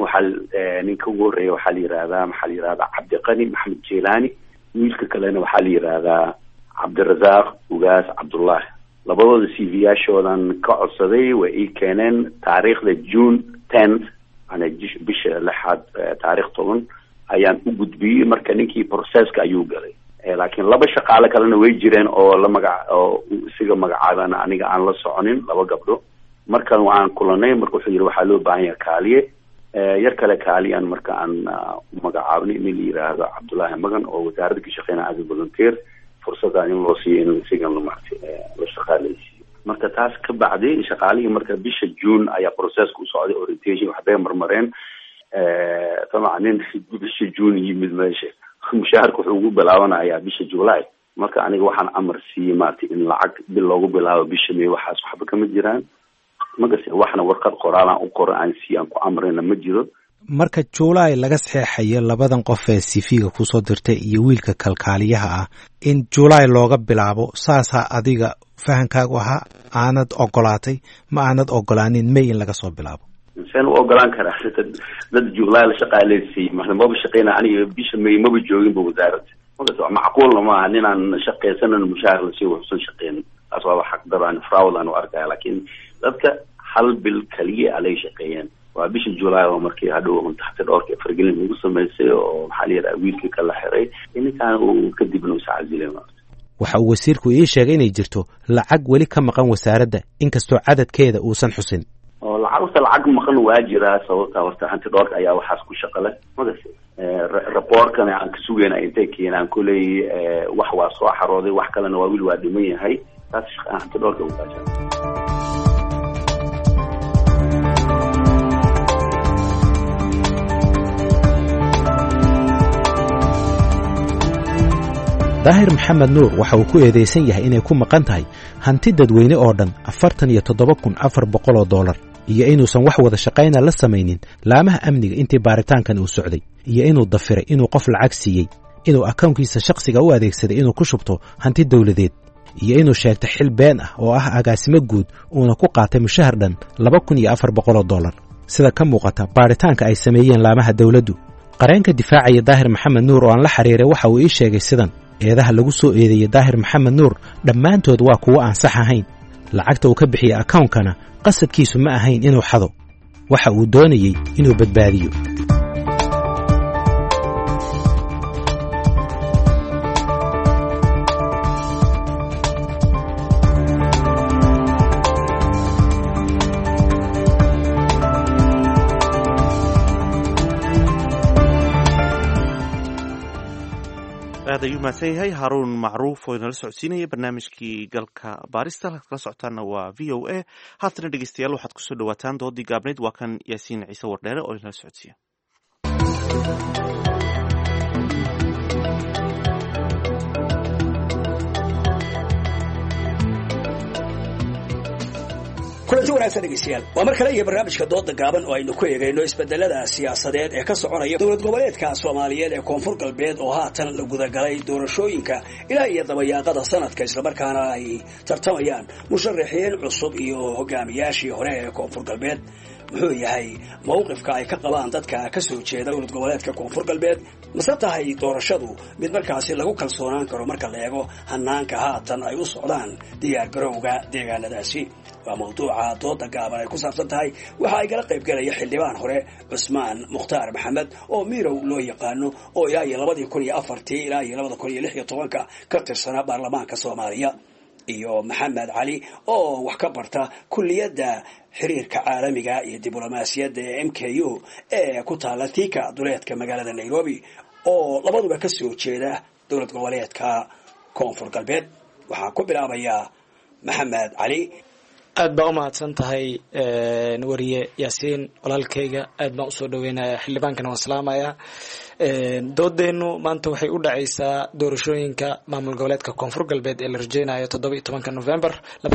ninka ugu horeeya waxaa la yiraahdaa maxaa la yiraahdaa Cabdiqani Maxamed Jeelani, wiilka kalena waxaa la yiraahdaa Cabdirazaaq Ugaas Cabdullah. labadooda CV-yaashoodan ka codsaday way ii keeneen taariikhda June 10th ana bisha 6aad taariikh 10 ayaan u gudbiyey. marka ninkii processka ayuu galay, laakiin 2 shaqaale kalena way jireen oo la magac oo isiga magacaaban aniga aan la soconin, 2 gabdho. markan waan kulanay, marka wuxuu yiri waxaa loo baahan yahay kaaliye. yar kale kaaliyan marka aan magacaabnay in la yiraahdo Cabdullaahi Magan oo wasaaradda ka shaqeynaya as volunteer, fursadaan in loo siiyo in isigan la shaqaalaysiiyo. marka taas ka bacday shaqaalihii marka bisha June ayaa processka u socday, orientation waxbay marmareen. طبعا nin bisha June yimid meesha mushaharka wuxuu ugu bilaabanayaa bisha July. marka aniga waxaan amar siiyey maartay in lacag bil loogu bilaabo bisha May, waxaas waxba kama jiraan. magase waxna warqad qoraalaan u qoraan si aan ku amrina ma jiro. marka July laga saxeexayo 2 qof ee CV-ga ku soo dirtay iyo wiilka kalkaaliyaha ah in July looga bilaabo, saasa adiga fahankaagu ahaa aanad oggolaatay ma aanad oggolaanin May in laga soo bilaabo. insaan u oggolaan karaa dad July la shaqaalaysiiyey ma shaqeynaa aniga bisha May ma joogin wasaaradda. magase macquul ma aha inaan shaqeysanan mushaar la sii waxsan shaqeyn. taas waa xaq daraan fraud aan u arkay, laakiin dadka hal bil kaliya ay shaqeeyeen waa bisha July oo markii hadhow taxta dhowrka fargelin ugu sameysay oo maxaa la yiraahdaa wiilkii kala xiray inkaan uu ka dibna u saacidilay. waxa uu wasiirku ii sheegay inay jirto lacag weli ka maqan wasaaradda inkastoo cadadkeeda uusan xusin. oo lacag maqan waa jira sababta horta hanti dhowrka ayaa waxaas ku shaqale. magase reportkan aan ka sugeynaa intay keenaan kulay wax waa soo xarooday, wax kalena waa wiil waa dhiman yahay. taas hanti dhowrka u baahan. daahir maxamed nuur waxa uu ku eedeysan yahay inay ku maqan tahay hanti dadweyne oo dhan $47,400 iyo inuusan wax wada shaqayna la samaynin laamaha amniga intii baaritaankan uu socday, iyo inuu dafiray inuu qof lacag siiyey, inuu akoonkiisa shakhsiga u adeegsaday inuu ku shubto hanti dawladeed, iyo inuu sheegtay xil been ah oo ah agaasimo guud uuna ku qaatay mushahar dhan $2,400 sida ka muuqata baaritaanka ay sameeyeen laamaha dawladdu. qareenka difaacaya daahir maxamed nuur oo aan la xiriiray waxa uu ii sheegay sidan: eedaha lagu soo eedeeyay daahir maxamed nuur dhammaantood waa kuwo aan sax ahayn. lacagta uu ka bixiyey akoonkana qasadkiisu ma ahayn inuu xado, waxa uu doonayey inuu badbaadiyo. aad ayuu mahadsan yahay Haruun Macruuf oo inala socodsiinaya barnaamijkii galka baarista. kala socotaana waa VOA. haatana dhegeystayaal waxaad kusoo dhawaataan doodii gaabneyd. waa kan Yaasiin Ciise Wardheere oo inala socodsiiya. kulanti wanaagsan dhegeystayaal waa mar kale iyo barnaamijka dooda gaaban oo aynu ku eegayno isbedelada siyaasadeed ee ka soconaya dowlad goboleedka Soomaaliyeed ee Koonfur Galbeed oo haatan la gudagalay doorashooyinka ilaa iyo dabayaaqada sanadka isla markaana ay tartamayaan musharaxiin cusub iyo hogaamiyaashii hore ee Koonfur Galbeed muxuu yahay mowqifka ay ka qabaan dadka ka soo jeeda dowlad goboleedka Koonfur Galbeed mase tahay doorashadu mid markaasi lagu kalsoonaan karo marka la eego hanaanka haatan ay u socdaan diyaar garowga deegaanadaasi waa mawduuca dooda gaaban ay ku saabsan tahay waxa ay kala qayb galaya xildhibaan hore Cusmaan Mukhtaar Maxamed oo Mirow loo yaqaano oo ilaa 2004 ilaa 2016 ka tirsanaa baarlamaanka Soomaaliya iyo Maxamed Cali oo wax ka barta kulliyadda xiriirka caalamiga iyo diblomaasiyadda ee MKU ee ku taala Thika duleedka magaalada Nairobi oo labaduba ka soo jeeda dowlad goboleedka Koonfur Galbeed waxaa ku bilaabaya Maxamed Cali aad baa u mahadsan tahay wariye Yaasiin walaalkayga aad baan u soo dhaweynayaa xildhibaankana waan salaamayaa doodeenu maanta waxay u dhacaysaa doorashooyinka maamul goboleedka Koonfur Galbeed ee la rajeynayo 17 November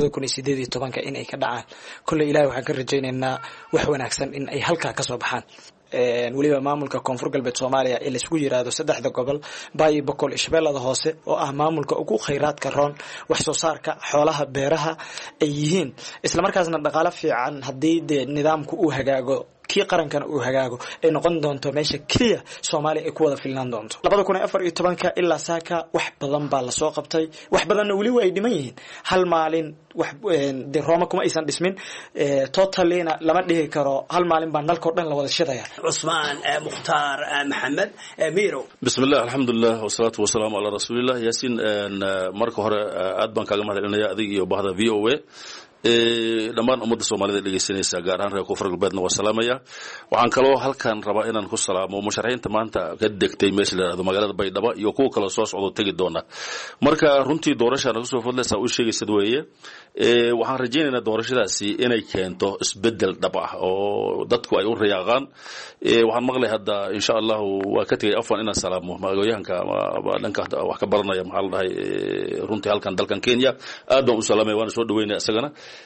2018 in ay ka dhacaan kulli ilaahay waxaan ka rajeynaynaa wax wanaagsan in ay halka ka soo baxaan waliba maamulka Koonfur Galbeed Soomaaliya ee la isku yiraahdo saddexda gobol Baay Boqol Shabeellada Hoose oo ah maamulka ugu kheyraadka roon wax soo saarka xoolaha beeraha ay yihiin isla markaasna dhaqaale fiican hadii nidaamku uu hagaago kii qarankana uu hagaago ay noqon doonto meesha kaliya Soomaaliya ay ku wada filnaan doonto 2014 ilaa saaka wax badan baa la soo qabtay wax badanna wali way dhiman yihiin hal maalin wax de Roma kuma aysan dhismin totalina lama dhihi karo hal maalin baan dalka dhan la wada shidaya Cusmaan Mukhtaar Maxamed Mirow bismillah alhamdulillah wassalatu wassalamu ala rasulillah Yaasiin marka hore aad baan kaaga mahadcelinayaa adiga iyo bahda VOA dhammaan ummadda Soomaalida dhageysanaysa gaar ahaan reer Koonfur Galbeedna waa salaamaya waxaan kaloo halkan rabaa inaan ku salaamo musharaxiinta maanta ka degtay meesha la yiraahdo magaalada Baydhabo iyo kuwa kale soo socdo tagi doona marka runtii doorashada ku soo fadlaysa u sheegaysid weeye waxaan rajaynaynaa doorashadaasi inay keento isbedel dhab ah oo dadku ay u riyaaqaan waxaan maqlay hadda insha Allah waa ka tagay afwan inaan salaamo magaalooyinka dhanka wax ka baranaya maxaa la dhahay runtii halkan dalkan Kenya aad baan u salaamay waan soo dhaweynaa isagana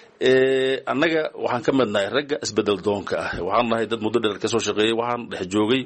annaga waxaan ka midnahay ragga isbedel doonka ah waxaan nahay dad muddo dheer ka soo shaqeeyay waxaan dhex joogay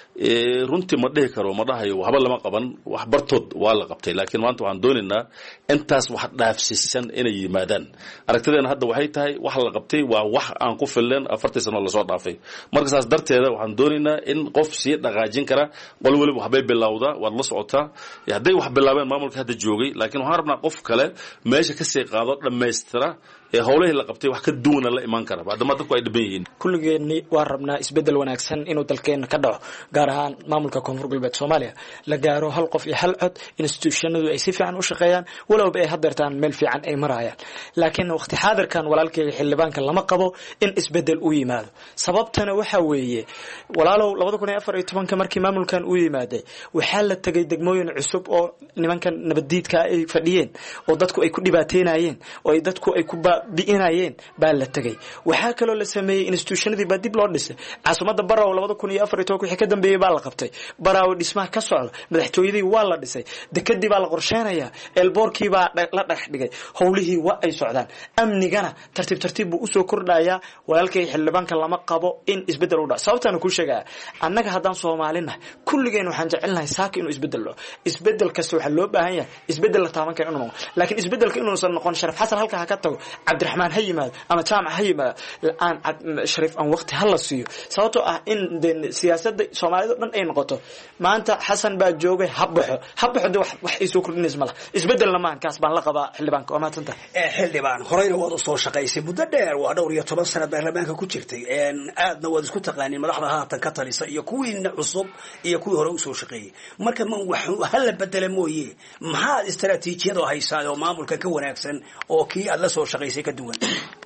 runtii ma dhihi karo ma dhahayo waxba lama qaban wax bartood waa la qabtay laakiin maanta waxaan doonaynaa intaas wax dhaafsiisan inay yimaadaan aragtideena hadda waxay tahay wax la qabtay waa wax aan ku filan 40 sano la soo dhaafay marka saas darteeda waxaan doonaynaa in qof si dhaqaajin kara qol waliba waxbay bilowda waad la socotaa haday wax bilaabeen maamulka hadda joogay laakiin waxaan rabnaa qof kale meesha ka sii qaado dhameystira howlaha la qabtay wax ka duwan la iman kara baadama dadku ay dhiban yihiin kulligeeni waa rabnaa isbedel wanaagsan inuu dalkeena ka dhaco gaar ahaan maamulka Koonfur Galbeed Soomaaliya la gaaro hal qof iyo hal cod institutionadu ay si fiican u shaqeeyaan walowba ay hadeertaan meel fiican ay marayaan laakiin waqti xaadirkan walaalkay xildhibaanka lama qabo in isbedel u yimaado sababtana waxa weeye walaalow 2014 markii maamulkan uu yimaaday waxa la tagay degmooyin cusub oo nimankan nabadiidka ay fadhiyeen oo dadku ay ku dhibaateynayeen oo ay dadku ay ku biinayeen baa la tagay waxa kale oo la sameeyay institutionadii baa dib loo dhisay caasimada Baraaw 2014 wixii ka dambeeyay baa la qabtay Baraaw dhismaha ka socda madaxtooyadii waa la dhisay dekadii baa la qorsheenayaa elboorkii baa la dhex dhigay howlihii waa ay socdaan amnigana tartiib buu u soo kordhayaa walaalkay xildhibaanka lama qabo in isbedel u dhaco sababtana ku sheegaya annaga haddaan Soomaalina kulligeen waxaan jecelnahay saaka inuu isbedel dhaco isbedel kasta waxa loo baahan yahay isbedel la taaban karo inuu laakiin isbedelka inuu san noqon Sharaf Xasan halka ha ka tago Abdurrahman Hayimaad ama Jaamac Hayimaad aan Sharif aan waqti hal la siiyo sababtoo ah in siyaasadda Soomaalida dhan ay noqoto maanta Xasan baa joogay habbaxo wax ay soo kordhinayso malaha isbedel lamaan kaas baan la qabaa xildhibaanka oo maanta xildhibaan horeyna waad soo shaqaysay muddo dheer waa dhowr iyo 10 sano baarlamaanka ku jirtay aadna waad isku taqaaniin madaxda haatan ka talisa iyo kuwiina cusub iyo kuwii hore u soo shaqeeyay marka ma wax hal la bedel mooyee maxaa istaraatiijiyada haysaa oo maamulka ka wanaagsan oo kii aad la soo shaqaysay ka duwan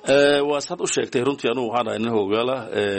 waa sad u sheegtay runtii anu waxaan ahay nin hogaala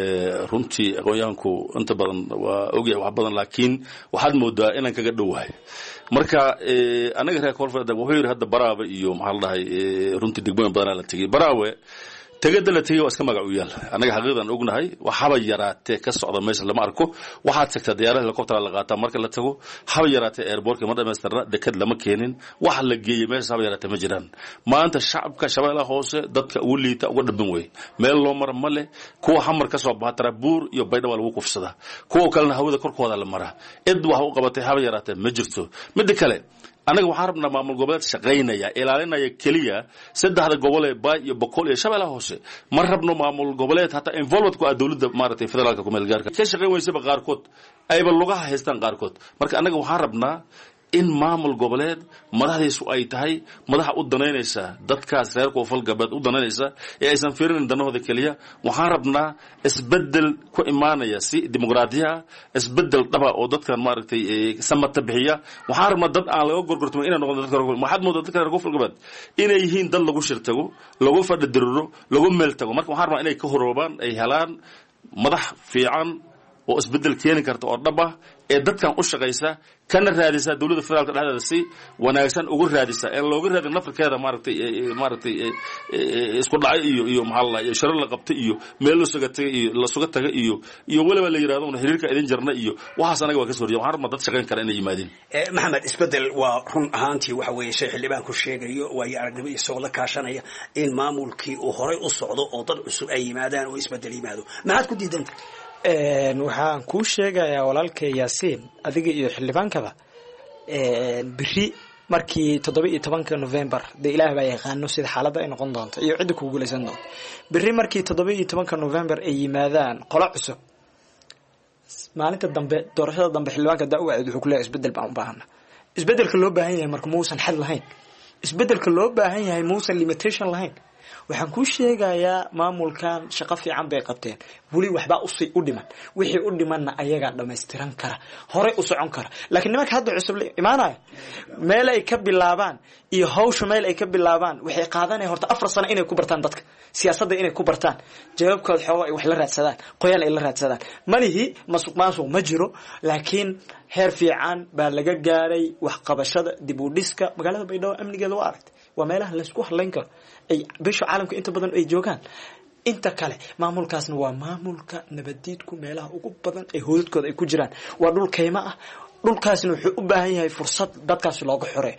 runtii aqoonyahanku inta badan waa ogyahay wax badan laakiin waxaad moodaa inaan kaga dhowahay marka anaga reer Koonfur wuxuu yiri hadda Baraawe iyo maxaa la dhahay runtii degmooyin badan la tagay Baraawe tegada la tegay waa iska magac u yaal anaga xaqiiqdan ognahay waxaba yaraatee ka socda meesha lama arko waxaad tagtaa diyaarada helicopter la qaataa marka la tago haba yaraatee airportka ma dhamaystirna dekad lama keenin wax la geeyay meesha haba yaraatee ma jiraan maanta shacabka shabeellaha hoose dadka ugu liita uga dhaban way meel loo mar ma leh kuwa xamar ka soo baatara buur iyo baydhabo lagu kufsada kuwa kalena hawada korkooda la mara cid wax u qabatay haba yaraatee ma jirto mid kale anaga waxaan rabnaa maamul goboleed shaqaynaya ilaalinaya kaliya saddexda gobol ee Baay iyo Boqol iyo Shabeellaha Hoose ma rabno maamul goboleed hata involved ku ah dawladda maartay federaalka ku meel gaarka ka shaqayn waysa qaarkood ayba lugaha haystaan qaarkood marka anaga waxaan rabnaa in maamul goboleed madaxdiisu ay tahay madaxa u danaynaysa dadkaas reer koonfur galbeed u danaynaysa ee aysan fiirin danahooda kaliya waxaan rabnaa isbedel ku imaanaya si dimuqraadiya isbedel dhaba oo dadkan maaragtay samata bixiya waxaan rabnaa dad aan laga gorgortamo inay noqdaan dadka waxaad moodaa dadka reer koonfur galbeed inay yihiin dad lagu shirtago lagu fadhidirro lagu meel tago marka waxaan rabnaa inay ka horoobaan ay helaan madax fiican oo isbedel keeni karta oo dhaba ee dadkan u shaqaysa kana raadisa dawladda federaalka dhexdeeda si wanaagsan ugu raadisa ee looga raadin nafirkeeda maaragtay isku dhacay iyo maxaa la sharar la qabtay iyo meel la suga tagay iyo waliba la yiraahdo xiriirka idin jarna iyo waxaas anaga waa ka soo horjeeda waxaan rabnaa dad shaqayn kara inay yimaadeen maxamed isbedel waa run ahaantii waxa weeye shay xildhibaan ku sheegayo waayo aragnimo isagoo la kaashanaya in maamulkii uu horay u socdo oo dad cusub ay yimaadaan oo isbedel yimaado maxaad ku diidanta waxaan kuu sheegayaa walaalkay yaasiin adiga iyo xildhibaankaba biri markii 17 November de Ilaahay baa yaqaano sida xaaladda ay noqon doonto iyo cid ku guuleysan doonto biri markii 17 November ay yimaadaan qolo cusub maalinta dambe doorashada dambe xildhibaanka daawa wuxuu ku leeyahay isbedel baan u baahana isbedelka loo baahan yahay marka muusan xal lahayn isbedelka loo baahan yahay muusan limitation lahayn waxaan ku sheegayaa maamulkan shaqo fiican bay qabteen wali waxba u dhiman wixii u dhimanna ayaga dhameystiran kara hore u socon kara laakiin nimanka hadda cusub imaanaya meel ay ka bilaabaan iyo hawsha meel ay ka bilaabaan waxay qaadanay horta 4 sano inay ku bartaan dadka siyaasadda inay ku bartaan jawaabkooda xooga ay wax la raadsadaan qoyaan ay la raadsadaan malihi masuq ma jiro laakiin heer fiican baa laga gaaray wax qabashada dib u dhiska magaalada Baydhabo amnigeeda waa aragtay waa meelaha la isku halayn karo ay bisha caalamka inta badan ay joogaan inta kale maamulkaasna waa maamulka nabadiidku meelaha ugu badan ee hooladkooda ay ku jiraan waa dhul kayma ah dhulkaasna wuxuu u baahan yahay fursad dadkaas loogu xoreeyo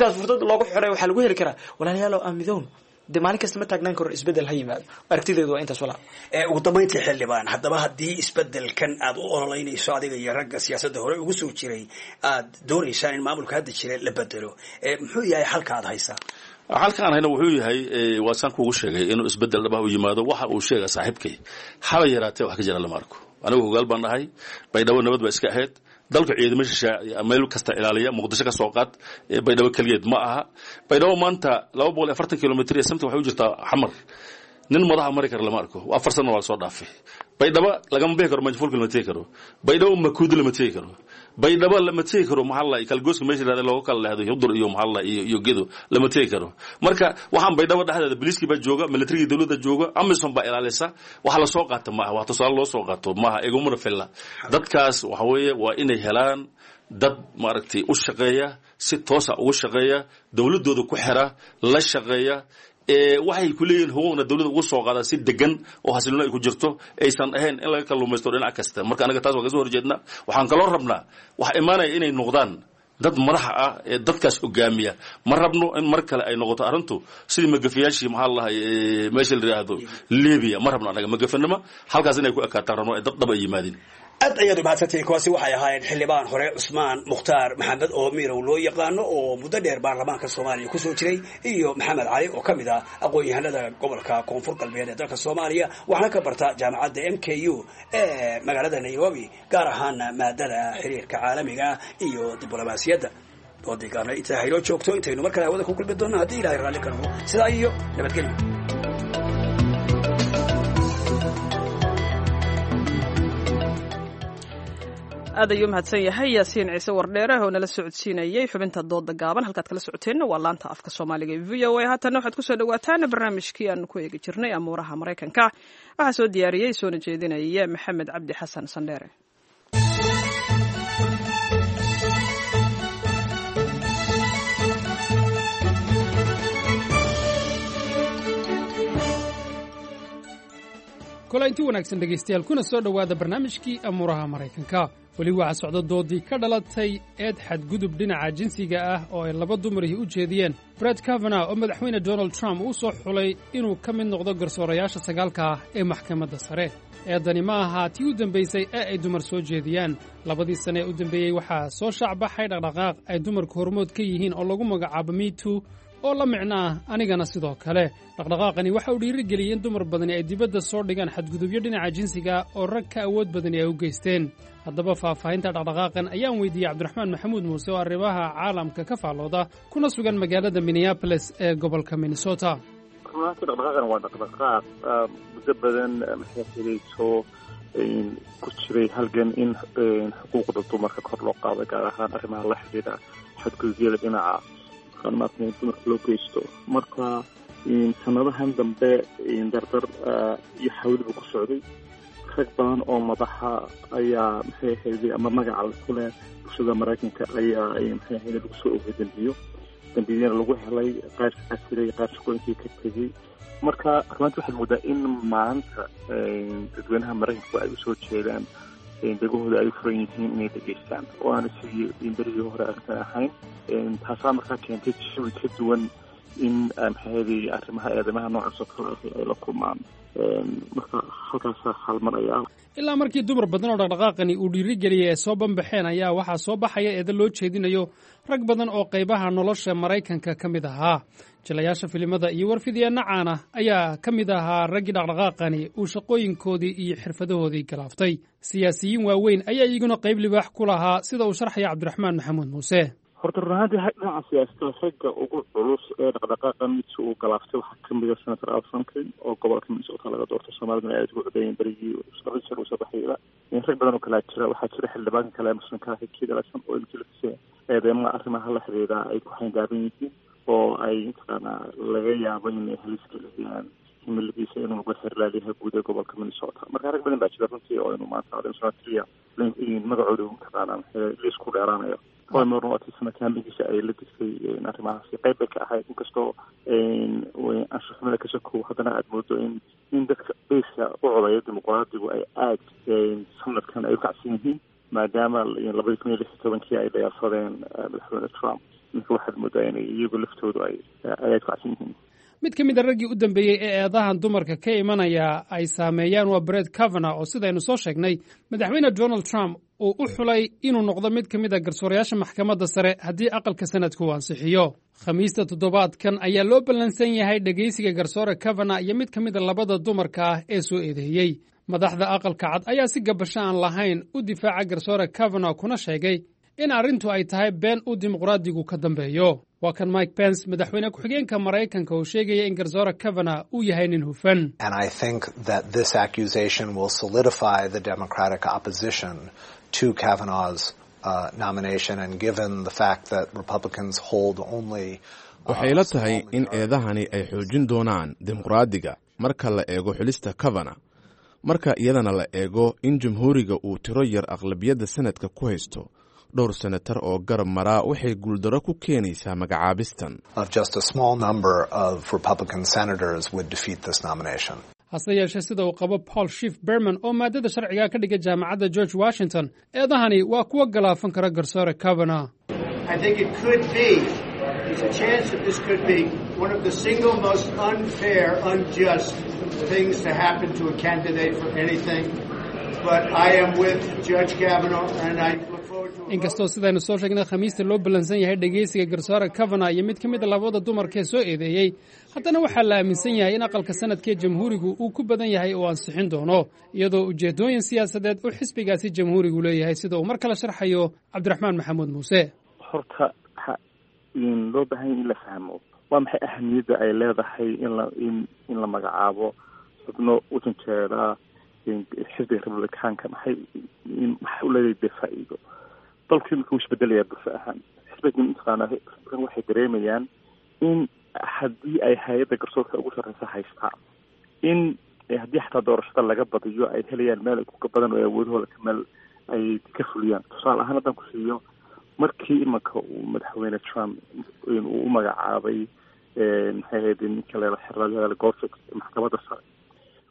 waxa lagu heli karaa walaalayaal oo amidoon de maalin kasta ma taagnaan karo isbedel ha yimaado aragtideedu waa intaas walaa ugu dambeyntii xildhibaan haddaba haddii isbedelkan aad u ololeynayso adiga iyo ragga siyaasadda hore ugu soo jiray aad doonaysaan in maamulka hadda jira la bedelo muxuu yahay halka aad haysaa halkaan hayna wuxuu yahay waa san kuugu sheegay inuu isbedel dhaba u yimaado waxa uu sheegay saaxiibkay haba yaraatee wax ka jira lama arko anigu hogaal baan nahay Baydhabo nabad ba iska ahayd dalka ciidamada meel kasta ilaaliya Muqdisho ka soo qaad Baydhabo kaliyeed ma aha Baydhabo maanta 240 kilomitir samta waxay u jirtaa xamar nin madaxa mari kara lama arko 4 sano waa soo dhaafay Baydhabo lagama bixi karo majfuul lama tegi karo Baydhabo makuud lama tegi karo Baydhabo lama tegi karo maxalla kala gooska meesha looga kala leedo yudur iyo maxalla iyo gedo lama tegi karo marka waxaan Baydhabo dhaxdeeda biliski ba jooga military dawladda jooga amisom ba ilaalisa waxa la soo qaato ma wax tusaale loo soo qaato ma iguma rafilla dadkaas waxa weeye waa inay helaan dad maaragtay u shaqeeya si toos ah ugu shaqeeya dawladooda ku xira la shaqeeya waxay ku leeyihiin haweenka dawladda ugu soo qaada si degan oo xasiloon ay ku jirto aysan ahayn in laga kalluumaysto dhinac kasta marka anaga taas waa ka soo horjeedna waxaan kaloo rabnaa wax imaanaya inay noqdaan dad madaxa ah ee dadkaas hogaamiya ma rabno in mar kale ay noqoto arintu sidii magafiyaashii maxaa la meesha la yiraahdo Liibiya ma rabno anaga magafanima halkaas inay ku ekaataan rabno dad dhab ay yimaadeen aad ayaad u mahadsantahay kuwaasi waxay ahaayeen xildhibaan hore Cusmaan Mukhtaar Maxamed oo mirow loo yaqaano oo muddo dheer baarlamaanka Soomaaliya ku soo jiray iyo Maxamed Cali oo kamid ah aqoon-yahanada gobolka Koonfur Galbeed ee dalka Soomaaliya waxaana ka barta jaamacadda MKU ee magaalada Nairobi gaar ahaan maadada xiriirka caalamiga iyo diblomaasiyadda doodigaana inta haylo joogto intaynu markale hawada ku kulmi doonaa haddii Ilaahay raalli ka noqdo sidaa iyo nabadgelyo aad ayuu mahadsan yahay yaasiin ciise wardheere oo nala socodsiinayay xubinta dooda gaaban halkaad kala socoteenna waa laanta afka Soomaaliga ee VOA haatan waxaad ku soo dhawaataan barnaamijkii aan ku eegi jirnay amuuraha Mareykanka waxa soo diyaariyay soo jeedinaya Maxamed Cabdi Xasan Sandheere kulaynti wanaagsan dhegaystayaal kuna soo dhowaada barnaamijkii amuuraha maraykanka weli waxaa socda doodii ka dhalatay eed xadgudub dhinaca jinsiga ah oo ay laba dumarihii u jeediyeen Brett Kavanaugh oo madaxweyne Donald Trump uu soo xulay inuu ka mid noqdo garsoorayaasha 9 ah ee maxkamadda sare eedani ma aha tii u dambaysay ee ay dumar soo jeediyaan labadii sane ee u dambeeyey waxaa soo shaacbaxay dhaqdhaqaaq ay dumarku hormood ka yihiin oo lagu magacaabo Me Too oo la micno ah anigana sidoo kale dhaqdhaqaaqani waxa uu dhiirigeliyey in dumar badani ay dibadda soo dhigaan xadgudubyo dhinaca jinsiga oo rag ka awood badani ay u geysteen haddaba faahfaahinta dhaqdhaqaaqan ayaan weydiiyey cabdiraxmaan maxamuud muuse oo arrimaha caalamka ka faallooda kuna sugan magaalada Minneapolis ee gobolka Minnesota. runtii dhaqdhaqaaqan waa dhaqdhaqaaq muddo badan maxay xiriirto ku jiray halgan in xuquuqda dumarka kor loo qaado gaar ahaan arrimaha la xiriira xadgudubyada dhinaca dumarka loo geysto marka sanadahan dambe dardar iyo xawliba ku socday rag badan oo madaxa ayaa maxay ahayd ama magaca ku leh bulshada maraykanka ayaa maxay ahayd lagu soo ogay dambiyada lagu helay qaar xasiray qaar shaqooyinkii ka tegey marka runtii waxaad moodaa in maanta dadweynaha maraykanku ay usoo jeedaan degahooda ay furan yihiin inay dhegeystaan oo aana sidii berigii hore arkan ahayn taasaa markaa keentay jawi ka duwan in maxay arrimaha eedamaha noocaas oo kale ay la kulmaan marka halkaasaa halmaraya ilaa markii dumar badan oo dhaqdhaqaaqani uu dhiirigeliyey ay soo banbaxeen ayaa waxaa soo baxaya eeda loo jeedinayo rag badan oo qaybaha nolosha maraykanka ka mid ahaa jilayaasha filimada iyo warfidyaenna caana ayaa ka mid ahaa raggii dhaqdhaqaaqani uu shaqooyinkoodii iyo xirfadahoodii galaaftay siyaasiyiin waaweyn ayaa iyaguna qayb libaax ku lahaa sida uu sharxaya cabdiraxmaan maxamuud muuse horta run ahaantii dhinaca siyaasada ragga ugu culus ee dhaqdhaqaaqan midkii uu galaaftay waxaa ka mid a senator Al Franken oo gobolka Minnesota laga doorto Soomaalidana ay ugu codeeyeen berigii soo baxayda rag badan oo kala jira waxaa jira xildhibaan kale muslimka ah Keith Ellison oo intiisa eedeymaha arrimaha la xiriira ay ku xayndaabin yihiin oo ay intaana laga yaabo inay halis geliyaan himiladiisa inuu noqdo xirlaaliyaha guud ee gobolka Minnesota marka rag badan baa jira runtii oo inuu maanta senatoriya magacooda intaana liisku dheeraanayo marnoatisana kaambigiisa ay la digtay arrimahaasi qayb bay ka ahayd inkastoo anshaxumada ka shakow haddana aada moodo in dadka bayska u codaya dimuqraadigu ay aad sanadkan ay u kacsan yihiin maadaama 2016 ay dayaasadeen madaxweyne Trump marka waxaad moodaa inay iyagu laftoodu ay aad kacsan yihiin mid ka mid a raggii u dambeeyey ee eedahan dumarka ka imanaya ay saameeyaan waa Brett Kavanaugh oo sidaynu soo sheegnay madaxweyne Donald Trump uu u xulay inuu noqdo mid ka mid a garsoorayaasha maxkamadda sare haddii aqalka sanadku uu ansixiyo khamiista toddobaadkan ayaa loo ballansan yahay dhegaysiga garsoore Kavanaugh iyo mid ka mid a labada dumarka ah ee soo eedeeyey madaxda aqalka cad ayaa si gabasho aan lahayn u difaaca garsoore Kavanaugh kuna sheegay in arrintu ay tahay been uu dimuqraadigu ka dambeeyo waa kan Mike Pence madaxweyne ku-xigeenka Maraykanka oo sheegaya in garsoore Kavanaugh uu yahay nin hufan and I think that this accusation will solidify the Democratic opposition to Kavanaugh's nomination and given the fact that Republicans hold only waxay la tahay in eedahani ay xoojin doonaan dimuqraadiga marka la eego xulista Kavanaugh marka iyadana la eego in jamhuuriga uu tiro yar aqlabiyadda sanadka ku haysto dhowr senatar oo garab maraa waxay guuldaro ku keenaysaa magacaabistan hase yeeshee sida uu qabo Paul Schiff Berman oo maadada sharciga ka dhiga jaamacadda George Washington eedahani waa kuwa galaafan kara garsoore Kavanaugh There's a chance that this could be one of the single most unfair, unjust things to happen to a candidate for anything. But I am with Judge Kavanaugh and I look forward to inkastoo sidaynu soo sheegnay khamiista loo ballansan yahay dhegaysiga garsoore Kavanaugh iyo mid ka mid a labada dumarka soo eedeeyey haddana waxaa la aaminsan yahay in aqalka sanadkee jamhuurigu uu ku badan yahay oo ansixin doono iyadoo ujeedooyin siyaasadeed uu xisbigaasi jamhuurigu leeyahay sida uu mar kale sharxayo cabdiraxmaan maxamuud muuse horta loo baahan in la fahmo waa maxay ahamiyadda ay leedahay in la magacaabo xubno wadankeeda xisbiga republicaanka maxay u leedahay dee faa'iido dalkii marka uu isbedelayaa bulsho ahaan xisbiga mataqaanaa waxay dareemayaan in haddii ay hay-adda garsoorka ugu sarreysa haystaa in haddii xataa doorashada laga badiyo ay helayaan meel kuka badan oo awoodahooda kameel ay ka fuliyaan tusaale ahaan haddaan ku siiyo markii imanka uu madaxweyne Trump uu u magacaabay maxay ahayd ninka leela xirlaalaha Gorsuch maxkamadda sare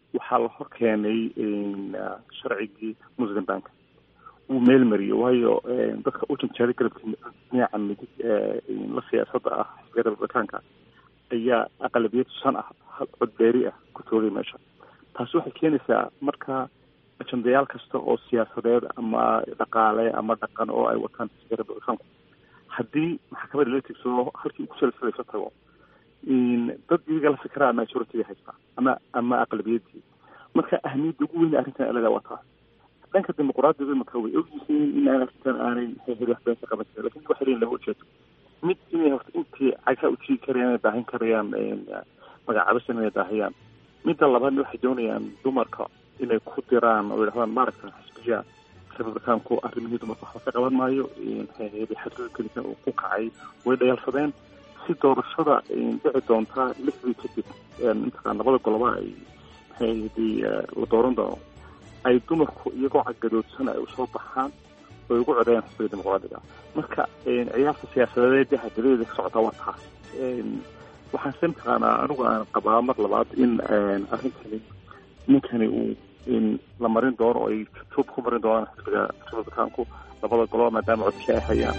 waxaa la hor keenay sharcigii muslim bank uu meel mariyey waayo dadka u janjeeray garabka dhinaca midig la siyaasadda ah xisbiga republikaanka ayaa aqlabiyad 5 ah cod beeri ah ku toogay meesha. taasi waxay keenaysaa marka ajandayaal kasta oo siyaasadeed ama dhaqaale ama dhaqan oo ay wataan xisbiga republikaanku haddii maxkamadda la tigsado halkii ku salsalaysa tago dad iyaga la fikraa majority haysta ama aqlabiyadii marka ahmiyadda ugu weyn arrintan alada wataa dhanka dimuqraadiga marka way ogyihiin in arrintan aanay hay'adaha ka qaban karin laakiin waxa leeyahay loo jeedo mid inay horta intii ayka u tii karayaan baahin karayaan magacaabo sameeyay daahiyaan midda labaad waxay doonayaan dumarka inay ku diraan oo yiraahdaan maaragtay xisbiga republikaanku arrimihii dumarka wax ka qaban maayo hay'adaha xadgudubka uu ku kacay way dhayalsadeen si doorashada dhici doonta 6 kadib inta nabada goloba ay la dooran doono ay dumarku iyagoo cagadoodsan ay usoo baxaan oo ugu codeeyaan xisbiga dimuqraadiga marka ciyaarta siyaasadeed ee hadalada ka socota waa taas waxaan samtaana anigu aan qabaa mar labaad in arrintani ninkani uu la marin doono oo ay joog ku marin doonaan xisbiga republikaanku labada goloba maadaama codkii ay hayaan.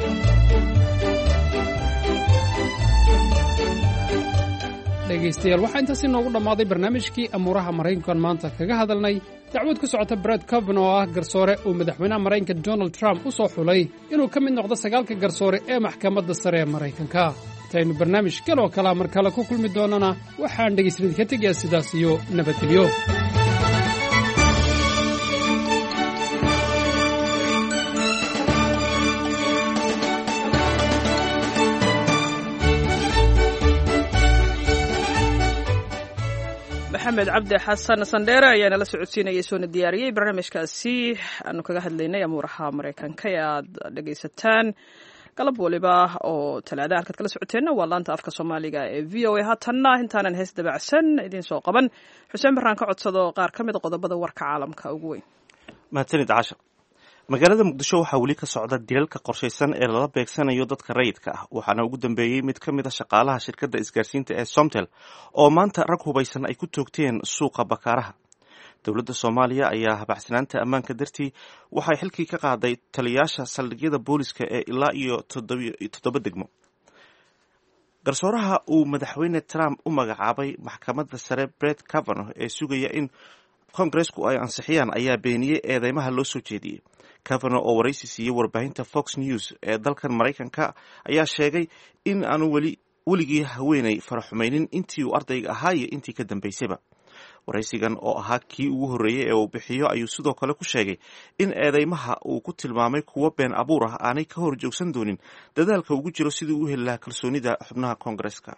dhegaystayaal waxaa intaasi noogu dhammaaday barnaamijkii amuuraha maraykankan maanta kaga hadalnay dacwad ku socota Brett Kavanaugh oo ah garsoore uu madaxweynaha maraykanka Donald Trump u soo xulay inuu ka mid noqdo 9 garsoore ee maxkamadda sare ee maraykanka. intaynu barnaamij kaloo kala mar kale ku kulmi doonana waxaan dhegaystayaal ka tegayaa sidaas iyo nabadgelyo. maxamed cabdi xasan sandheere ayaa nala socodsiinayay soona diyaariyey barnaamijkaasi aanu kaga hadlaynay amuuraha maraykanka ee aad dhegaysataan galab waliba oo talaada halkaad kala socoteenna waa laanta afka soomaaliga ee v o a haatanna intaanan hees dabacsan idiin soo qaban xuseen baraan ka codsado qaar ka mid a qodobada warka caalamka ugu weyn. mahadsanid casha. magaalada muqdisho waxaa weli ka socda dilalka qorshaysan ee lala beegsanayo dadka rayidka ah waxaana ugu dambeeyey mid ka mid a shaqaalaha shirkadda isgaarsiinta ee somtel oo maanta rag hubaysan ay ku toogteen suuqa bakaaraha. dowladda soomaaliya ayaa habacsanaanta ammaanka dartii waxay xilkii ka qaaday taliyaasha saldhigyada booliska ee ilaa iyo 7 degmo. garsooraha uu madaxweyne Trump u magacaabay maxkamadda sare Brett Kavanaugh ee sugaya in kongareesku ay ansixiyaan ayaa beeniyey eedeymaha loo soo jeediyey. Kavanaugh oo waraysi siiyey warbaahinta Fox News ee dalkan Maraykanka ayaa sheegay in aanu weligii haweenay faraxumaynin intii uu ardayga ahaa iyo intii ka dambaysayba. waraysigan oo ahaa kii ugu horreeyey ee uu bixiyo ayuu sidoo kale ku sheegay in eedeymaha uu ku tilmaamay kuwo been abuur ah aanay ka hor joogsan doonin dadaalka ugu jiro sidii u heli lahaa kalsoonida xubnaha koongareeska.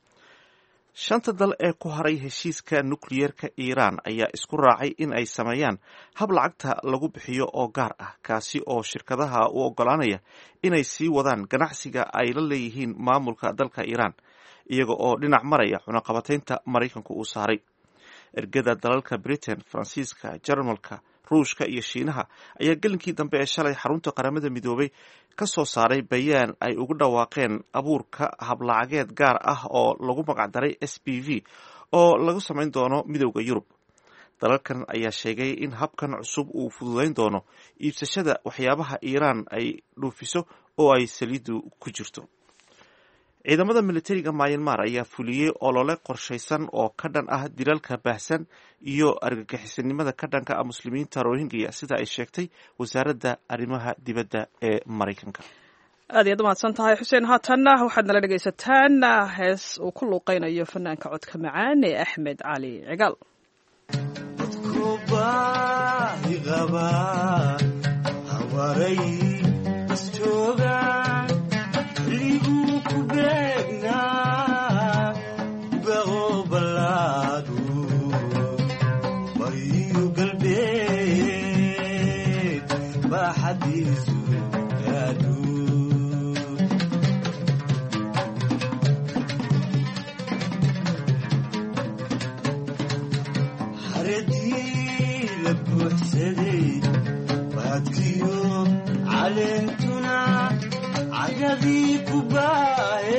5 dal ee ku haray heshiiska nukliyeerka Iiraan ayaa isku raacay in ay sameeyaan hab lacagta lagu bixiyo oo gaar ah kaasi oo shirkadaha u ogolaanaya inay sii wadaan ganacsiga ay la leeyihiin maamulka dalka Iiraan iyaga oo dhinac maraya cunaqabataynta Maraykanku uu saaray. ergada dalalka Britain, Faransiiska, Jarmalka, Ruushka iyo Shiinaha ayaa gelinkii dambe ee shalay xarunta qaramada midoobay ka soo saaray bayaan ay ugu dhawaaqeen abuurka hablacageed gaar ah oo lagu magacdaray SPV oo lagu samayn doono midowda Yurub. dalalkan ayaa sheegay in habkan cusub uu fududayn doono iibsashada waxyaabaha Iiraan ay dhuufiso oo ay saliidu ku jirto. ciidamada militariga Myanmar ayaa fuliyey olole qorshaysan oo ka dhan ah dilalka baahsan iyo argagixisanimada ka dhanka ah muslimiinta Rohingya sida ay sheegtay wasaaradda arrimaha dibadda ee Maraykanka. aad iyo mahadsan tahay xuseen. haatanna waxaad nala dhegaysataan hees uu ku luuqaynayo fanaanka codka macaan ee Axmed Cali Cigaal.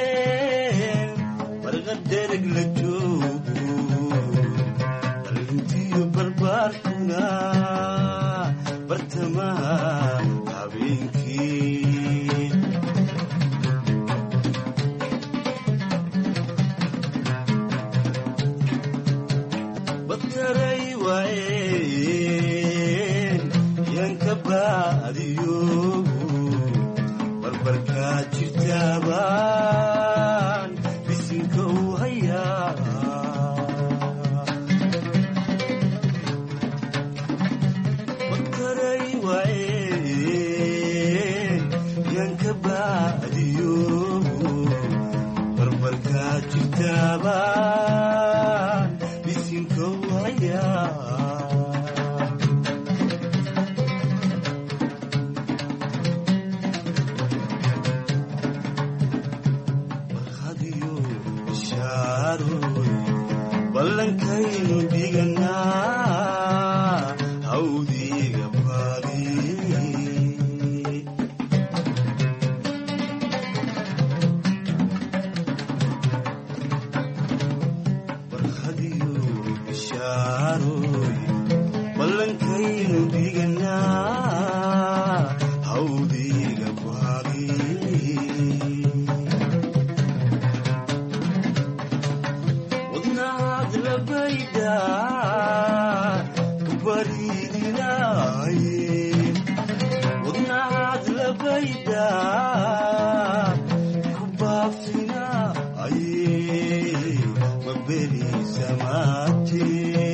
Warqad dereg la joogo baarkuna bartamaha habeenkii bataray waayeen yanka baadiyo barbarkaa jirtaabaan bisinka u hayaa bataray waayeen yanka baadiyo barbarkaa jirtaabaan bisinka u hayaa ballankaynu dhiganaa hawdiga baadi barhadiyo bishaaroy ballankaynu dhiganaa hawdiga baadi wadnahaad labayda ku baafinaye maberiisamaate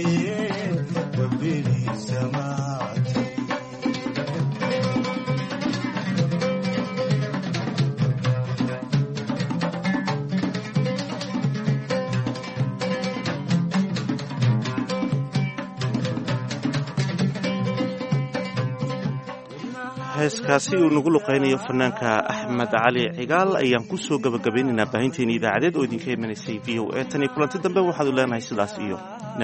heeskaasi uu nagu luqaynayo fanaanka axmed cali cigaal ayaan ku soo gabagabaynaynaa baahinteena idaacadeed oo idinka imanaysay v o a tan iyo kulanti dambe waxaadu leenahay sidaas iyo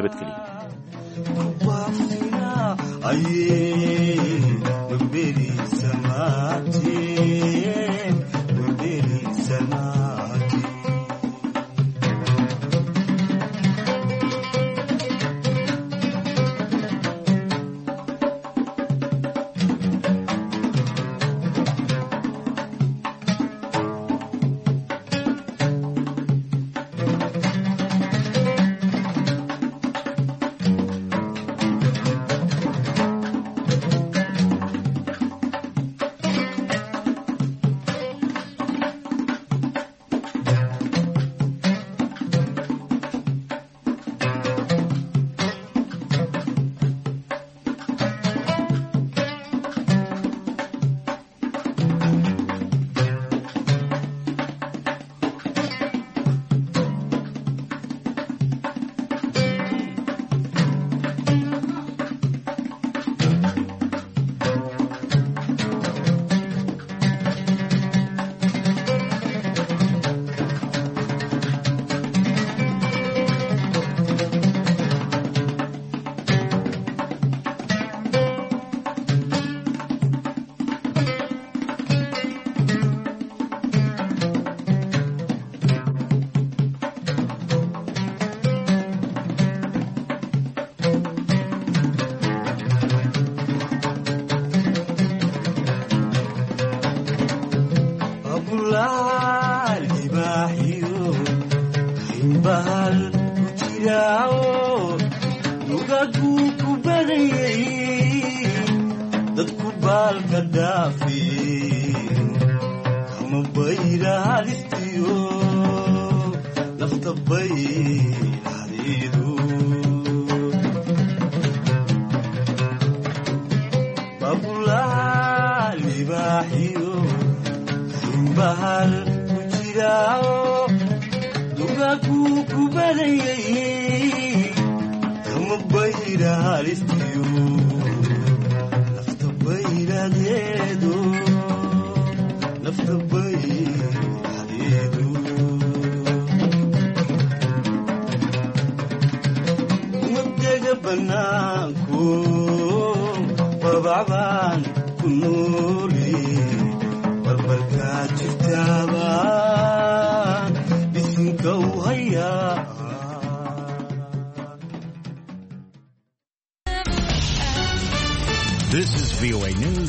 nabadgelyo banaanku babacbaan ku nooli barbarkaa jirtaabaan bisinka u hayaa VOA News.